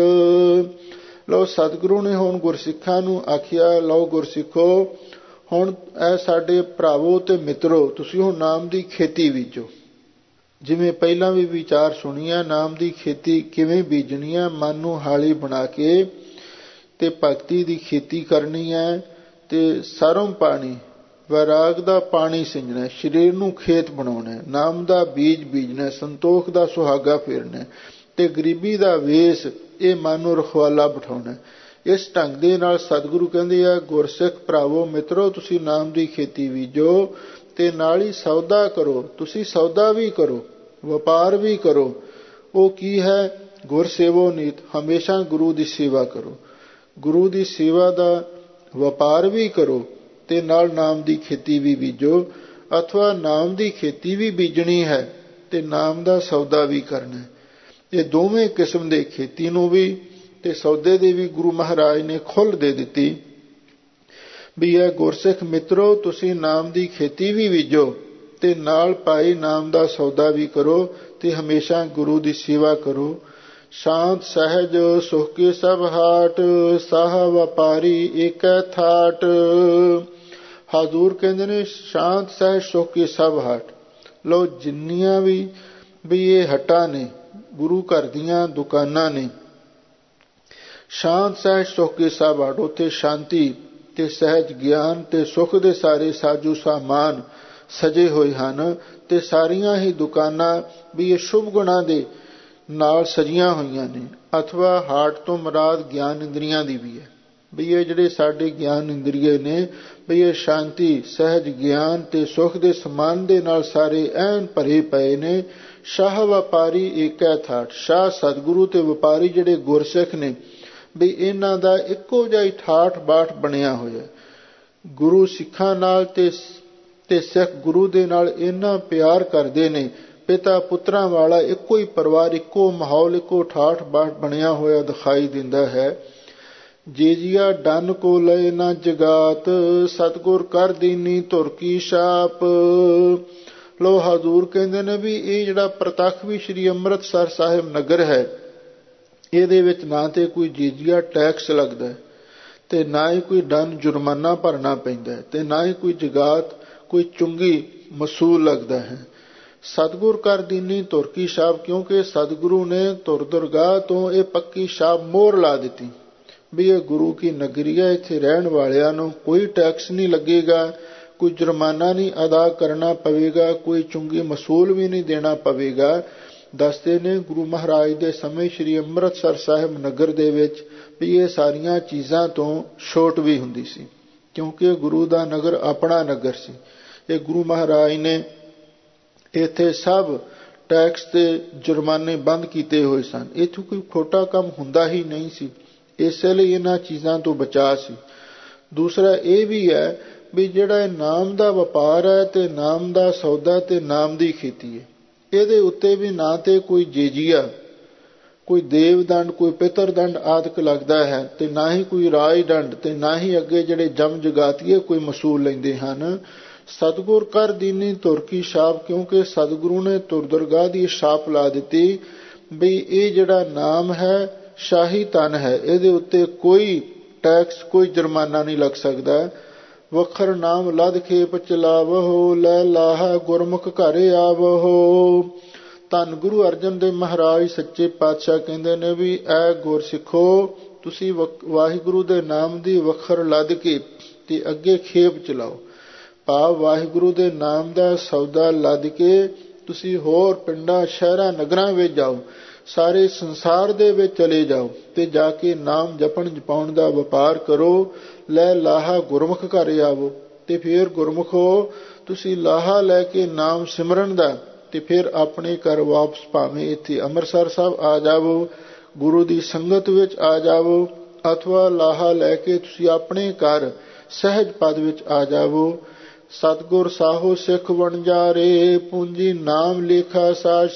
ਲਓ ਸਤਿਗੁਰੂ ਨੇ ਹੁਣ ਗੁਰਸਿੱਖਾਂ ਨੂੰ ਆਖਿਆ, ਲਓ ਗੁਰਸਿੱਖੋ ਹੁਣ ਇਹ ਸਾਡੇ ਭਰਾਵੋ ਤੇ ਮਿੱਤਰੋ, ਤੁਸੀਂ ਹੁਣ ਨਾਮ ਦੀ ਖੇਤੀ ਬੀਜੋ। ਜਿਵੇਂ ਪਹਿਲਾਂ ਵੀ ਵਿਚਾਰ ਸੁਣੀਆਂ, ਨਾਮ ਦੀ ਖੇਤੀ ਕਿਵੇਂ ਬੀਜਣੀ ਹੈ, ਮਨ ਨੂੰ ਹਾਲੀ ਬਣਾ ਕੇ ਤੇ ਭਗਤੀ ਦੀ ਖੇਤੀ ਕਰਨੀ ਹੈ, ਤੇ ਸਰਮ ਪਾਣੀ ਵੈਰਾਗ ਦਾ ਪਾਣੀ ਸਿੰਜਣਾ, ਸਰੀਰ ਨੂੰ ਖੇਤ ਬਣਾਉਣਾ, ਨਾਮ ਦਾ ਬੀਜ ਬੀਜਣਾ, ਸੰਤੋਖ ਦਾ ਸੁਹਾਗਾ ਫੇਰਨਾ, ਤੇ ਗਰੀਬੀ ਦਾ ਵੇਸ ਇਹ ਮਨ ਨੂੰ ਰਖਵਾਲਾ ਬਿਠਾਉਣਾ। ਇਸ ਢੰਗ ਦੇ ਨਾਲ ਸਤਿਗੁਰੂ ਕਹਿੰਦੇ ਆ, ਗੁਰਸਿੱਖ ਭਰਾਵੋ ਮਿੱਤਰੋ ਤੁਸੀਂ ਨਾਮ ਦੀ ਖੇਤੀ ਬੀਜੋ ਤੇ ਨਾਲ ਹੀ ਸੌਦਾ ਕਰੋ। ਤੁਸੀਂ ਸੌਦਾ ਵੀ ਕਰੋ, ਵਪਾਰ ਵੀ ਕਰੋ। ਉਹ ਕੀ ਹੈ? ਗੁਰ ਸੇਵੋ ਨੀਤ, ਹਮੇਸ਼ਾ ਗੁਰੂ ਦੀ ਸੇਵਾ ਕਰੋ। ਗੁਰੂ ਦੀ ਸੇਵਾ ਦਾ ਵਪਾਰ ਵੀ ਕਰੋ ਤੇ ਨਾਲ ਨਾਮ ਦੀ ਖੇਤੀ ਵੀ ਬੀਜੋ, ਅਥਵਾ ਨਾਮ ਦੀ ਖੇਤੀ ਵੀ ਬੀਜਣੀ ਹੈ ਤੇ ਨਾਮ ਦਾ ਸੌਦਾ ਵੀ ਕਰਨਾ। ਇਹ ਦੋਵੇਂ ਕਿਸਮ ਦੇ ਖੇਤੀ ਨੂੰ ਵੀ ਤੇ ਸੌਦੇ ਦੇ ਵੀ ਗੁਰੂ ਮਹਾਰਾਜ ਨੇ ਖੁੱਲ੍ਹ ਦੇ ਦਿੱਤੀ ਵੀ ਇਹ ਗੁਰਸਿੱਖ ਮਿੱਤਰੋ ਤੁਸੀਂ ਨਾਮ ਦੀ ਖੇਤੀ ਵੀ ਬੀਜੋ ਤੇ ਨਾਲ ਭਾਈ ਨਾਮ ਦਾ ਸੌਦਾ ਵੀ ਕਰੋ ਤੇ ਹਮੇਸ਼ਾ ਗੁਰੂ ਦੀ ਸੇਵਾ ਕਰੋ। ਸ਼ਾਂਤ ਸਹਿਜ ਸੁਖ ਕੇ ਸਭ ਹਾਟ, ਸਾਹ ਵਪਾਰੀ ਏਕੈ ਥਾਟ। ਹਜ਼ੂਰ ਕਹਿੰਦੇ ਨੇ ਸ਼ਾਂਤ ਸਹਿਜ ਸੁਖ ਕੇ ਸਭ ਹਾਟ। ਲਓ ਜਿੰਨੀਆਂ ਵੀ ਵੀ ਇਹ ਹੱਟਾਂ ਨੇ, ਗੁਰੂ ਘਰ ਦੀਆਂ ਦੁਕਾਨਾਂ ਨੇ, ਸ਼ਾਂਤ ਸਹਿਜ ਸੁਖ ਕੇ ਸਭ ਹਾਟ, ਉੱਥੇ ਸ਼ਾਂਤੀ ਤੇ ਸਹਿਜ ਗਿਆਨ ਤੇ ਸੁਖ ਦੇ ਸਾਰੇ ਸਾਜੂ ਸਾਮਾਨ ਸਜੇ ਹੋਏ ਹਨ, ਤੇ ਸਾਰੀਆਂ ਹੀ ਦੁਕਾਨਾਂ ਵੀ ਇਹ ਸ਼ੁਭ ਗੁਣਾਂ ਦੇ ਨਾਲ ਸਜੀਆਂ ਹੋਈਆਂ ਨੇ। ਅਥਵਾ ਹਾਟ ਤੋਂ ਮੁਰਾਦ ਗਿਆਨ ਇੰਦਰੀਆਂ ਦੀ ਵੀ ਹੈ, ਵੀ ਇਹ ਜਿਹੜੇ ਸਾਡੇ ਗਿਆਨ ਇੰਦਰੀਏ ਨੇ ਵੀ ਇਹ ਸ਼ਾਂਤੀ ਸਹਿਜ ਗਿਆਨ ਤੇ ਸੁਖ ਦੇ ਸਮਾਨ ਦੇ ਨਾਲ ਸਾਰੇ ਐਨ ਭਰੇ ਪਏ ਨੇ। ਸ਼ਾਹ ਵਪਾਰੀ ਏਕੈ ਥਾਟ, ਸ਼ਾਹ ਸਤਿਗੁਰੂ ਤੇ ਵਪਾਰੀ ਜਿਹੜੇ ਗੁਰਸਿੱਖ ਨੇ ਵੀ ਇਹਨਾਂ ਦਾ ਇੱਕੋ ਜਿਹਾ ਠਾਠ ਬਾਠ ਬਣਿਆ ਹੋਇਆ। ਗੁਰੂ ਸਿੱਖਾਂ ਨਾਲ ਤੇ ਤੇ ਸਿੱਖ ਗੁਰੂ ਦੇ ਨਾਲ ਇੰਨਾ ਪਿਆਰ ਕਰਦੇ ਨੇ, ਪਿਤਾ ਪੁੱਤਰਾਂ ਵਾਲਾ ਇੱਕੋ ਹੀ ਪਰਿਵਾਰ, ਇੱਕੋ ਮਾਹੌਲ, ਇੱਕੋ ਠਾਠ ਬਾਠ ਬਣਿਆ ਹੋਇਆ ਦਿਖਾਈ ਦਿੰਦਾ ਹੈ। ਜੇ ਜੀਆ ਡਨ ਕੋ ਲਏ ਨਾ ਜਗਾਤ, ਸਤਿਗੁਰ ਕਰ ਦੀਨੀ ਧੁਰ ਕੀ ਛਾਪ। ਲੋ ਹਜ਼ੂਰ ਕਹਿੰਦੇ ਨੇ ਵੀ ਇਹ ਜਿਹੜਾ ਪ੍ਰਤੱਖ ਵੀ ਸ਼੍ਰੀ ਅੰਮ੍ਰਿਤਸਰ ਸਾਹਿਬ ਨਗਰ ਹੈ, ਇਹਦੇ ਵਿੱਚ ਨਾ ਤੇ ਕੋਈ ਜੀਜੀਆ ਟੈਕਸ ਲੱਗਦਾ ਹੈ, ਤੇ ਨਾ ਹੀ ਕੋਈ ਡਨ ਜੁਰਮਾਨਾ ਭਰਨਾ ਪੈਂਦਾ, ਤੇ ਨਾ ਹੀ ਕੋਈ ਜਗਾਤ ਕੋਈ ਚੁੰਗੀ ਮਸੂਲ ਲੱਗਦਾ ਹੈ। ਸਤਿਗੁਰ ਕਰ ਦੀਨੀ ਧੁਰ ਕੀ ਛਾਪ, ਕਿਉਂਕਿ ਸਤਿਗੁਰੂ ਨੇ ਧੁਰ ਦਰਗਾਹ ਤੋਂ ਇਹ ਪੱਕੀ ਛਾਪ ਮੋਹਰ ਲਾ ਦਿੱਤੀ ਵੀ ਇਹ ਗੁਰੂ ਕੀ ਨਗਰੀ ਹੈ, ਇੱਥੇ ਰਹਿਣ ਵਾਲਿਆਂ ਨੂੰ ਕੋਈ ਟੈਕਸ ਨਹੀਂ ਲੱਗੇਗਾ, ਕੋਈ ਜੁਰਮਾਨਾ ਨਹੀਂ ਅਦਾ ਕਰਨਾ ਪਵੇਗਾ, ਕੋਈ ਚੁੰਗੀ ਮਸੂਲ ਵੀ ਨਹੀਂ ਦੇਣਾ ਪਵੇਗਾ। ਦੱਸਦੇ ਨੇ ਗੁਰੂ ਮਹਾਰਾਜ ਦੇ ਸਮੇਂ ਸ਼੍ਰੀ ਅੰਮ੍ਰਿਤਸਰ ਸਾਹਿਬ ਨਗਰ ਦੇ ਵਿੱਚ ਵੀ ਇਹ ਸਾਰੀਆਂ ਚੀਜ਼ਾਂ ਤੋਂ ਛੋਟ ਵੀ ਹੁੰਦੀ ਸੀ, ਕਿਉਂਕਿ ਗੁਰੂ ਦਾ ਨਗਰ ਆਪਣਾ ਨਗਰ ਸੀ। ਇਹ ਗੁਰੂ ਮਹਾਰਾਜ ਨੇ ਇੱਥੇ ਸਭ ਟੈਕਸ ਤੇ ਜੁਰਮਾਨੇ ਬੰਦ ਕੀਤੇ ਹੋਏ ਸਨ, ਇੱਥੇ ਕੋਈ ਖੋਟਾ ਕੰਮ ਹੁੰਦਾ ਹੀ ਨਹੀਂ ਸੀ, ਇਸੇ ਲਈ ਇਹਨਾਂ ਚੀਜ਼ਾਂ ਤੋਂ ਬਚਾ ਸੀ। ਦੂਸਰਾ ਇਹ ਵੀ ਹੈ ਵੀ ਜਿਹੜਾ ਇਹ ਨਾਮ ਦਾ ਵਪਾਰ ਹੈ ਤੇ ਨਾਮ ਦਾ ਸੌਦਾ ਤੇ ਨਾਮ ਦੀ ਖੇਤੀ ਹੈ, ਇਹਦੇ ਉੱਤੇ ਵੀ ਨਾ ਤੇ ਕੋਈ ਜੇਜੀਆ, ਕੋਈ ਦੇਵ ਦੰਡ, ਕੋਈ ਪਿਤਰ ਦੰਡ ਆਦਿਕ ਲੱਗਦਾ ਹੈ, ਤੇ ਨਾ ਹੀ ਕੋਈ ਰਾਜ ਦੰਡ, ਤੇ ਨਾ ਹੀ ਅੱਗੇ ਜਿਹੜੇ ਜਮ ਜਗਾਤੀਏ ਕੋਈ ਮਸੂਲ ਲੈਂਦੇ ਹਨ। ਸਤਿਗੁਰ ਕਰ ਦੀਨੀ ਧੁਰ ਕੀ ਛਾਪ, ਕਿਉਂਕਿ ਸਤਿਗੁਰੂ ਨੇ ਧੁਰ ਦਰਗਾਹ ਦੀ ਛਾਪ ਲਾ ਦਿੱਤੀ ਵੀ ਇਹ ਜਿਹੜਾ ਨਾਮ ਹੈ ਸ਼ਾਹੀ ਧਨ ਹੈ, ਇਹਦੇ ਉੱਤੇ ਕੋਈ ਟੈਕਸ ਕੋਈ ਜੁਰਮਾਨਾ ਨਹੀਂ ਲੱਗ ਸਕਦਾ। ਵਖਰ ਨਾਮ ਲਦ ਖੇਪ ਚਲਾਵਹੋ, ਲੈ ਲਾਹਾ ਗੁਰਮੁਖ ਘਰ ਆਵਹੋ। ਧੰਨ ਗੁਰੂ ਅਰਜਨ ਦੇਵ ਮਹਾਰਾਜ ਸੱਚੇ ਪਾਤਸ਼ਾਹ ਕਹਿੰਦੇ ਨੇ ਵੀ ਐ ਗੁਰ ਸਿੱਖੋ, ਤੁਸੀਂ ਵਾਹਿਗੁਰੂ ਦੇ ਨਾਮ ਦੀ ਵਖਰ ਲੱਦ ਕੇ ਤੇ ਅੱਗੇ ਖੇਪ ਚਲਾਓ, ਭਾਵ ਵਾਹਿਗੁਰੂ ਦੇ ਨਾਮ ਦਾ ਸੌਦਾ ਲੱਦ ਕੇ ਤੁਸੀਂ ਹੋਰ ਪਿੰਡਾਂ ਸ਼ਹਿਰਾਂ ਨਗਰਾਂ ਵਿੱਚ ਜਾਓ, ਸਾਰੇ ਸੰਸਾਰ ਦੇ ਵਿੱਚ ਚਲੇ ਜਾਓ ਤੇ ਜਾ ਕੇ ਨਾਮ ਜਪਣ ਜਪਾਉਣ ਦਾ ਵਪਾਰ ਕਰੋ। ਲੈ ਲਾਹਾ ਗੁਰਮੁਖ ਘਰ ਆਵੋ, ਤੇ ਫਿਰ ਗੁਰਮੁਖੋ ਤੁਸੀਂ ਲਾਹਾ ਲੈ ਕੇ ਨਾਮ ਸਿਮਰਨ ਦਾ ਤੇ ਫਿਰ ਆਪਣੇ ਘਰ ਵਾਪਸ, ਭਾਵੇਂ ਇੱਥੇ ਅੰਮ੍ਰਿਤਸਰ ਸਾਹਿਬ ਆ ਜਾਵੋ, ਗੁਰੂ ਦੀ ਸੰਗਤ ਵਿੱਚ ਆ ਜਾਵੋ, ਅਥਵਾ ਲਾਹਾ ਲੈ ਕੇ ਤੁਸੀਂ ਆਪਣੇ ਘਰ ਸਹਿਜ ਪਦ ਵਿੱਚ ਆ ਜਾਵੋ। ਸਤਿਗੁਰ ਸਾਹੋ ਸਿੱਖ ਵਣਜਾਰੇ, ਪੂੰਜੀ ਨਾਮ ਲੇਖਾ ਸਾਚ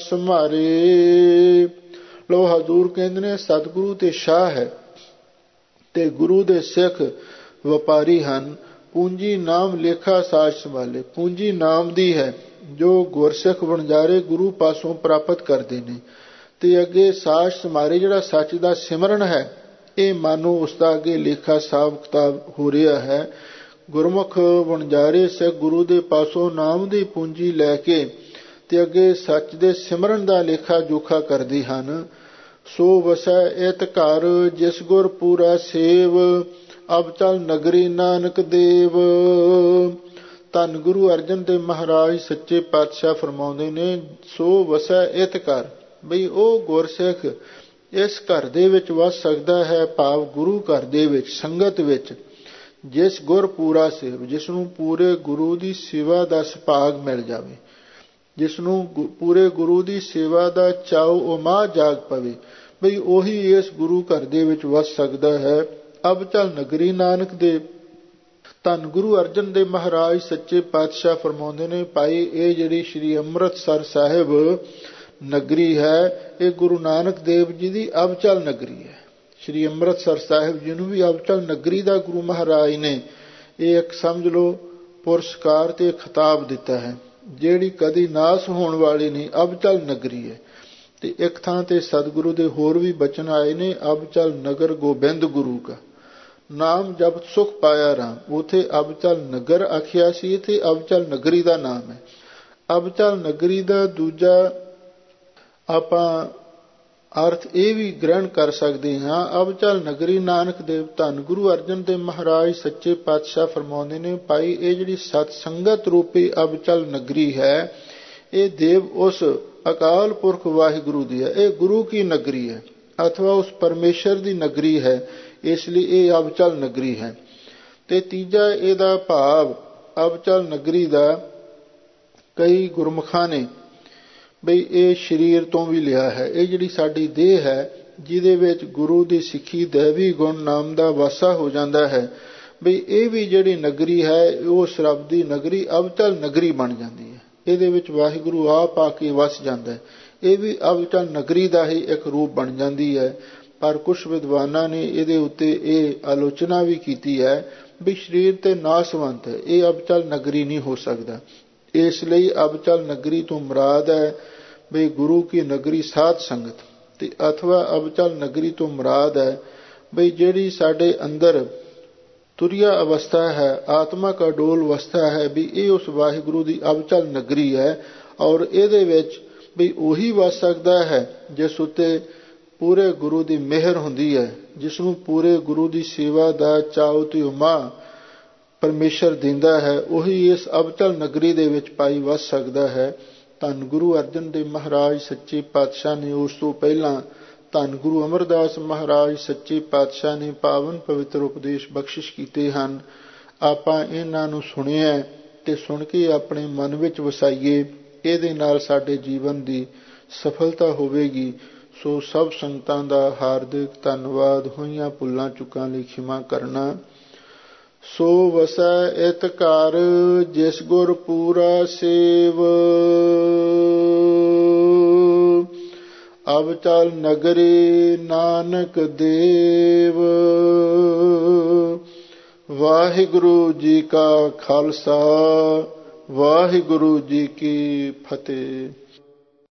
ਸੰਭਾਰੇ। ਲੋ ਹਜ਼ੂਰ ਕਹਿੰਦੇ ਨੇ ਸਤਿਗੁਰੂ ਤੇ ਸ਼ਾਹ ਹੈ ਤੇ ਗੁਰੂ ਦੇ ਸਿੱਖ ਵਪਾਰੀ ਹਨ, ਪੂੰਜੀ ਨਾਮ ਲੇਖਾ ਸਾਚ ਸੰਭਾਲੇ। ਪੂੰਜੀ ਨਾਮ ਦੀ ਹੈ ਜੋ ਗੁਰਸਿੱਖ ਵਣਜਾਰੇ ਗੁਰੂ ਪਾਸੋਂ ਪ੍ਰਾਪਤ ਕਰਦੇ ਨੇ, ਤੇ ਅੱਗੇ ਸਾਚ ਸੰਭਾਰੇ ਜਿਹੜਾ ਸੱਚ ਦਾ ਸਿਮਰਨ ਹੈ, ਇਹ ਮਾਨੋ ਉਸ ਦਾ ਅੱਗੇ ਲੇਖਾ ਹਿਸਾਬ ਕਿਤਾਬ ਹੋ ਰਿਹਾ ਹੈ। ਗੁਰਮੁਖ ਵਣਜਾਰੇ ਸਿੱਖ ਗੁਰੂ ਦੇ ਪਾਸੋਂ ਨਾਮ ਦੀ ਪੂੰਜੀ ਲੈ ਕੇ ਤੇ ਅੱਗੇ ਸੱਚ ਦੇ ਸਿਮਰਨ ਦਾ ਲੇਖਾ ਜੋਖਾ ਕਰਦੇ ਹਨ। ਸੋ ਵਸੈ ਇਤ ਘਰ ਜਿਸ ਗੁਰ ਪੂਰਾ ਸੇਵ, ਅਬ ਚਲ ਨਗਰੀ ਨਾਨਕ ਦੇਵ। ਧੰਨ ਗੁਰੂ ਅਰਜਨ ਦੇਵ ਮਹਾਰਾਜ ਸੱਚੇ ਪਾਤਸ਼ਾਹ ਫਰਮਾਉਂਦੇ ਨੇ, ਸੋ ਵਸੈ ਇਤ ਘਰ, ਬਈ ਉਹ ਗੁਰਸਿੱਖ ਇਸ ਘਰ ਦੇ ਵਿੱਚ ਵਸ ਸਕਦਾ ਹੈ, ਭਾਵ ਗੁਰੂ ਘਰ ਦੇ ਵਿੱਚ ਸੰਗਤ ਵਿੱਚ, ਜਿਸ ਗੁਰ ਪੂਰਾ ਸੇਵ, ਜਿਸ ਨੂੰ ਪੂਰੇ ਗੁਰੂ ਦੀ ਸੇਵਾ ਦਾ ਸੁਭਾਗ ਮਿਲ ਜਾਵੇ, ਜਿਸ ਨੂੰ ਪੂਰੇ ਗੁਰੂ ਦੀ ਸੇਵਾ ਦਾ ਚਾਉ ਉਮਾ ਜਾਗ ਪਵੇ, ਬਈ ਉਹੀ ਇਸ ਗੁਰੂ ਘਰ ਦੇ ਵਿੱਚ ਵਸ ਸਕਦਾ ਹੈ। ਅਬ ਚਲ ਨਗਰੀ ਨਾਨਕ ਦੇਵ। ਧੰਨ ਗੁਰੂ ਅਰਜਨ ਦੇਵ ਮਹਾਰਾਜ ਸੱਚੇ ਪਾਤਸ਼ਾਹ ਫਰਮਾਉਂਦੇ ਨੇ, ਭਾਈ ਇਹ ਜਿਹੜੀ ਸ਼੍ਰੀ ਅੰਮ੍ਰਿਤਸਰ ਸਾਹਿਬ ਨਗਰੀ ਹੈ, ਇਹ ਗੁਰੂ ਨਾਨਕ ਦੇਵ ਜੀ ਦੀ ਅਬਚਲ ਨਗਰੀ ਹੈ। ਸ਼੍ਰੀ ਅੰਮ੍ਰਿਤਸਰ ਸਾਹਿਬ ਜੀ ਨੂੰ ਵੀ ਅਬਚਲ ਨਗਰੀ ਦਾ ਗੁਰੂ ਮਹਾਰਾਜ ਨੇ ਇਹ ਇੱਕ ਸਮਝ ਲਓ ਪੁਰਸਕਾਰ ਤੇ ਖਿਤਾਬ ਦਿੱਤਾ ਹੈ, ਜਿਹੜੀ ਕਦੀ ਨਾਸ ਹੋਣ ਵਾਲੀ ਨਹੀਂ, ਅਬਚਲ ਨਗਰੀ ਹੈ। ਤੇ ਇੱਕ ਥਾਂ ਤੇ ਸਤਿਗੁਰੂ ਦੇ ਹੋਰ ਵੀ ਬਚਨ ਆਏ ਨੇ, ਅਬਚਲ ਨਗਰ ਗੋਬਿੰਦ ਗੁਰੂ ਕਾ ਨਾਮ ਜਬ ਸੁਖ ਪਾਇਆ ਰਾਮ। ਉਥੇ ਅਬਚਲ ਨਗਰ ਆਖਿਆ ਸੀ, ਤੇ ਅਬਚਲ ਨਗਰੀ ਦਾ ਨਾਮ ਹੈ। ਅਬਚਲ ਨਗਰੀ ਦਾ ਦੂਜਾ ਆਪਾਂ ਅਰਥ ਇਹ ਵੀ ਗ੍ਰਹਿਣ ਕਰ ਸਕਦੇ ਹਾਂ, ਅਬਚਲ ਨਗਰੀ ਨਾਨਕ ਦੇਵ। ਧੰਨ ਗੁਰੂ ਅਰਜਨ ਦੇਵ ਮਹਾਰਾਜ ਸੱਚੇ ਪਾਤਸ਼ਾਹ ਫਰਮਾਉਂਦੇ ਨੇ, ਭਾਈ ਇਹ ਜਿਹੜੀ ਸਤ ਸੰਗਤ ਰੂਪੀ ਅਬਚਲ ਨਗਰੀ ਹੈ, ਇਹ ਦੇਵ ਉਸ ਅਕਾਲ ਪੁਰਖ ਵਾਹਿਗੁਰੂ ਦੀ ਹੈ, ਇਹ ਗੁਰੂ ਕੀ ਨਗਰੀ ਹੈ ਅਥਵਾ ਉਸ ਪਰਮੇਸ਼ਰ ਦੀ ਨਗਰੀ ਹੈ, ਇਸ ਲਈ ਇਹ ਅਬਚਲ ਨਗਰੀ ਹੈ। ਤੇ ਤੀਜਾ ਇਹਦਾ ਭਾਵ ਅਬਚਲ ਨਗਰੀ ਦਾ ਕਈ ਗੁਰਮੁਖਾਂ ਨੇ ਬਈ ਇਹ ਸਰੀਰ ਤੋਂ ਵੀ ਲਿਆ ਹੈ। ਇਹ ਜਿਹੜੀ ਸਾਡੀ ਦੇਹ ਹੈ, ਜਿਹਦੇ ਵਿੱਚ ਗੁਰੂ ਦੀ ਸਿੱਖੀ ਦੈਵੀ ਗੁਣ ਨਾਮ ਦਾ ਵਾਸਾ ਹੋ ਜਾਂਦਾ ਹੈ, ਬਈ ਇਹ ਵੀ ਜਿਹੜੀ ਨਗਰੀ ਹੈ ਉਹ ਸਰਬ ਦੀ ਨਗਰੀ ਅਬਚਲ ਨਗਰੀ ਬਣ ਜਾਂਦੀ ਹੈ। ਇਹਦੇ ਵਿੱਚ ਵਾਹਿਗੁਰੂ ਆਪ ਆ ਕੇ ਵਸ ਜਾਂਦਾ ਹੈ, ਇਹ ਵੀ ਅਬਚਲ ਨਗਰੀ ਦਾ ਹੀ ਇੱਕ ਰੂਪ ਬਣ ਜਾਂਦੀ ਹੈ। ਪਰ ਕੁਝ ਵਿਦਵਾਨਾਂ ਨੇ ਇਹਦੇ ਉੱਤੇ ਇਹ ਆਲੋਚਨਾ ਵੀ ਕੀਤੀ ਹੈ ਵੀ ਸਰੀਰ ਤੇ ਨਾਸਵੰਤ ਹੈ, ਇਹ ਅਬਚਲ ਨਗਰੀ ਨਹੀਂ ਹੋ ਸਕਦਾ। ਇਸ ਲਈ ਅਬਚਲ ਨਗਰੀ ਤੋਂ ਮੁਰਾਦ ਹੈ ਵੀ ਗੁਰੂ ਕੀ ਨਗਰੀ ਸਾਧ ਸੰਗਤ, ਤੇ ਅਥਵਾ ਅਬਚਲ ਨਗਰੀ ਤੋਂ ਮੁਰਾਦ ਹੈ ਬਈ ਜਿਹੜੀ ਸਾਡੇ ਅੰਦਰ ਤੁਰਿਆ ਅਵਸਥਾ ਹੈ, ਆਤਮਕ ਅਡੋਲ ਅਵਸਥਾ ਹੈ, ਵੀ ਇਹ ਉਸ ਵਾਹਿਗੁਰੂ ਦੀ ਅਬਚਲ ਨਗਰੀ ਹੈ। ਔਰ ਇਹਦੇ ਵਿੱਚ ਵੀ ਉਹੀ ਵਸ ਸਕਦਾ ਹੈ ਜਿਸ ਉੱਤੇ ਪੂਰੇ ਗੁਰੂ ਦੀ ਮਿਹਰ ਹੁੰਦੀ ਹੈ, ਜਿਸ ਨੂੰ ਪੂਰੇ ਗੁਰੂ ਦੀ ਸੇਵਾ ਦਾ ਚਾਉ ਤੇ ਉਮਾ ਪਰਮੇਸ਼ਰ ਦਿੰਦਾ ਹੈ, ਉਹੀ ਇਸ ਅਬਚਲ ਨਗਰੀ ਦੇ ਵਿੱਚ ਪਾਈ ਵਸ ਸਕਦਾ ਹੈ। ਧੰਨ ਗੁਰੂ ਅਰਜਨ ਦੇਵ ਮਹਾਰਾਜ ਸੱਚੇ ਪਾਤਸ਼ਾਹ ਨੇ ਉਸ ਤੋਂ ਪਹਿਲਾਂ ਧੰਨ ਗੁਰੂ ਅਮਰਦਾਸ ਮਹਾਰਾਜ ਸੱਚੇ ਪਾਤਸ਼ਾਹ ਨੇ ਪਾਵਨ ਪਵਿੱਤਰ ਉਪਦੇਸ਼ ਬਖਸ਼ਿਸ਼ ਕੀਤੇ ਹਨ। ਆਪਾਂ ਇਹਨਾਂ ਨੂੰ ਸੁਣਿਆ ਤੇ ਸੁਣ ਕੇ ਆਪਣੇ ਮਨ ਵਿੱਚ ਵਸਾਈਏ, ਇਹਦੇ ਨਾਲ ਸਾਡੇ ਜੀਵਨ ਦੀ ਸਫਲਤਾ ਹੋਵੇਗੀ। ਸੋ ਸਭ ਸੰਗਤਾਂ ਦਾ ਹਾਰਦਿਕ ਧੰਨਵਾਦ। ਹੋਈਆਂ ਭੁੱਲਾਂ ਚੁੱਕਾਂ ਲਈ ਖਿਮਾ ਕਰਨਾ। ਸੋ ਵਸੈ ਇਤ ਘਰ ਜਿਸ ਗੁਰ ਪੂਰਾ ਸੇਵ, ਅਬਚਲ ਨਗਰੀ ਨਾਨਕ ਦੇਵ। ਵਾਹਿਗੁਰੂ ਜੀ ਕਾ ਖਾਲਸਾ, ਵਾਹਿਗੁਰੂ ਜੀ ਕੀ ਫਤਿਹ।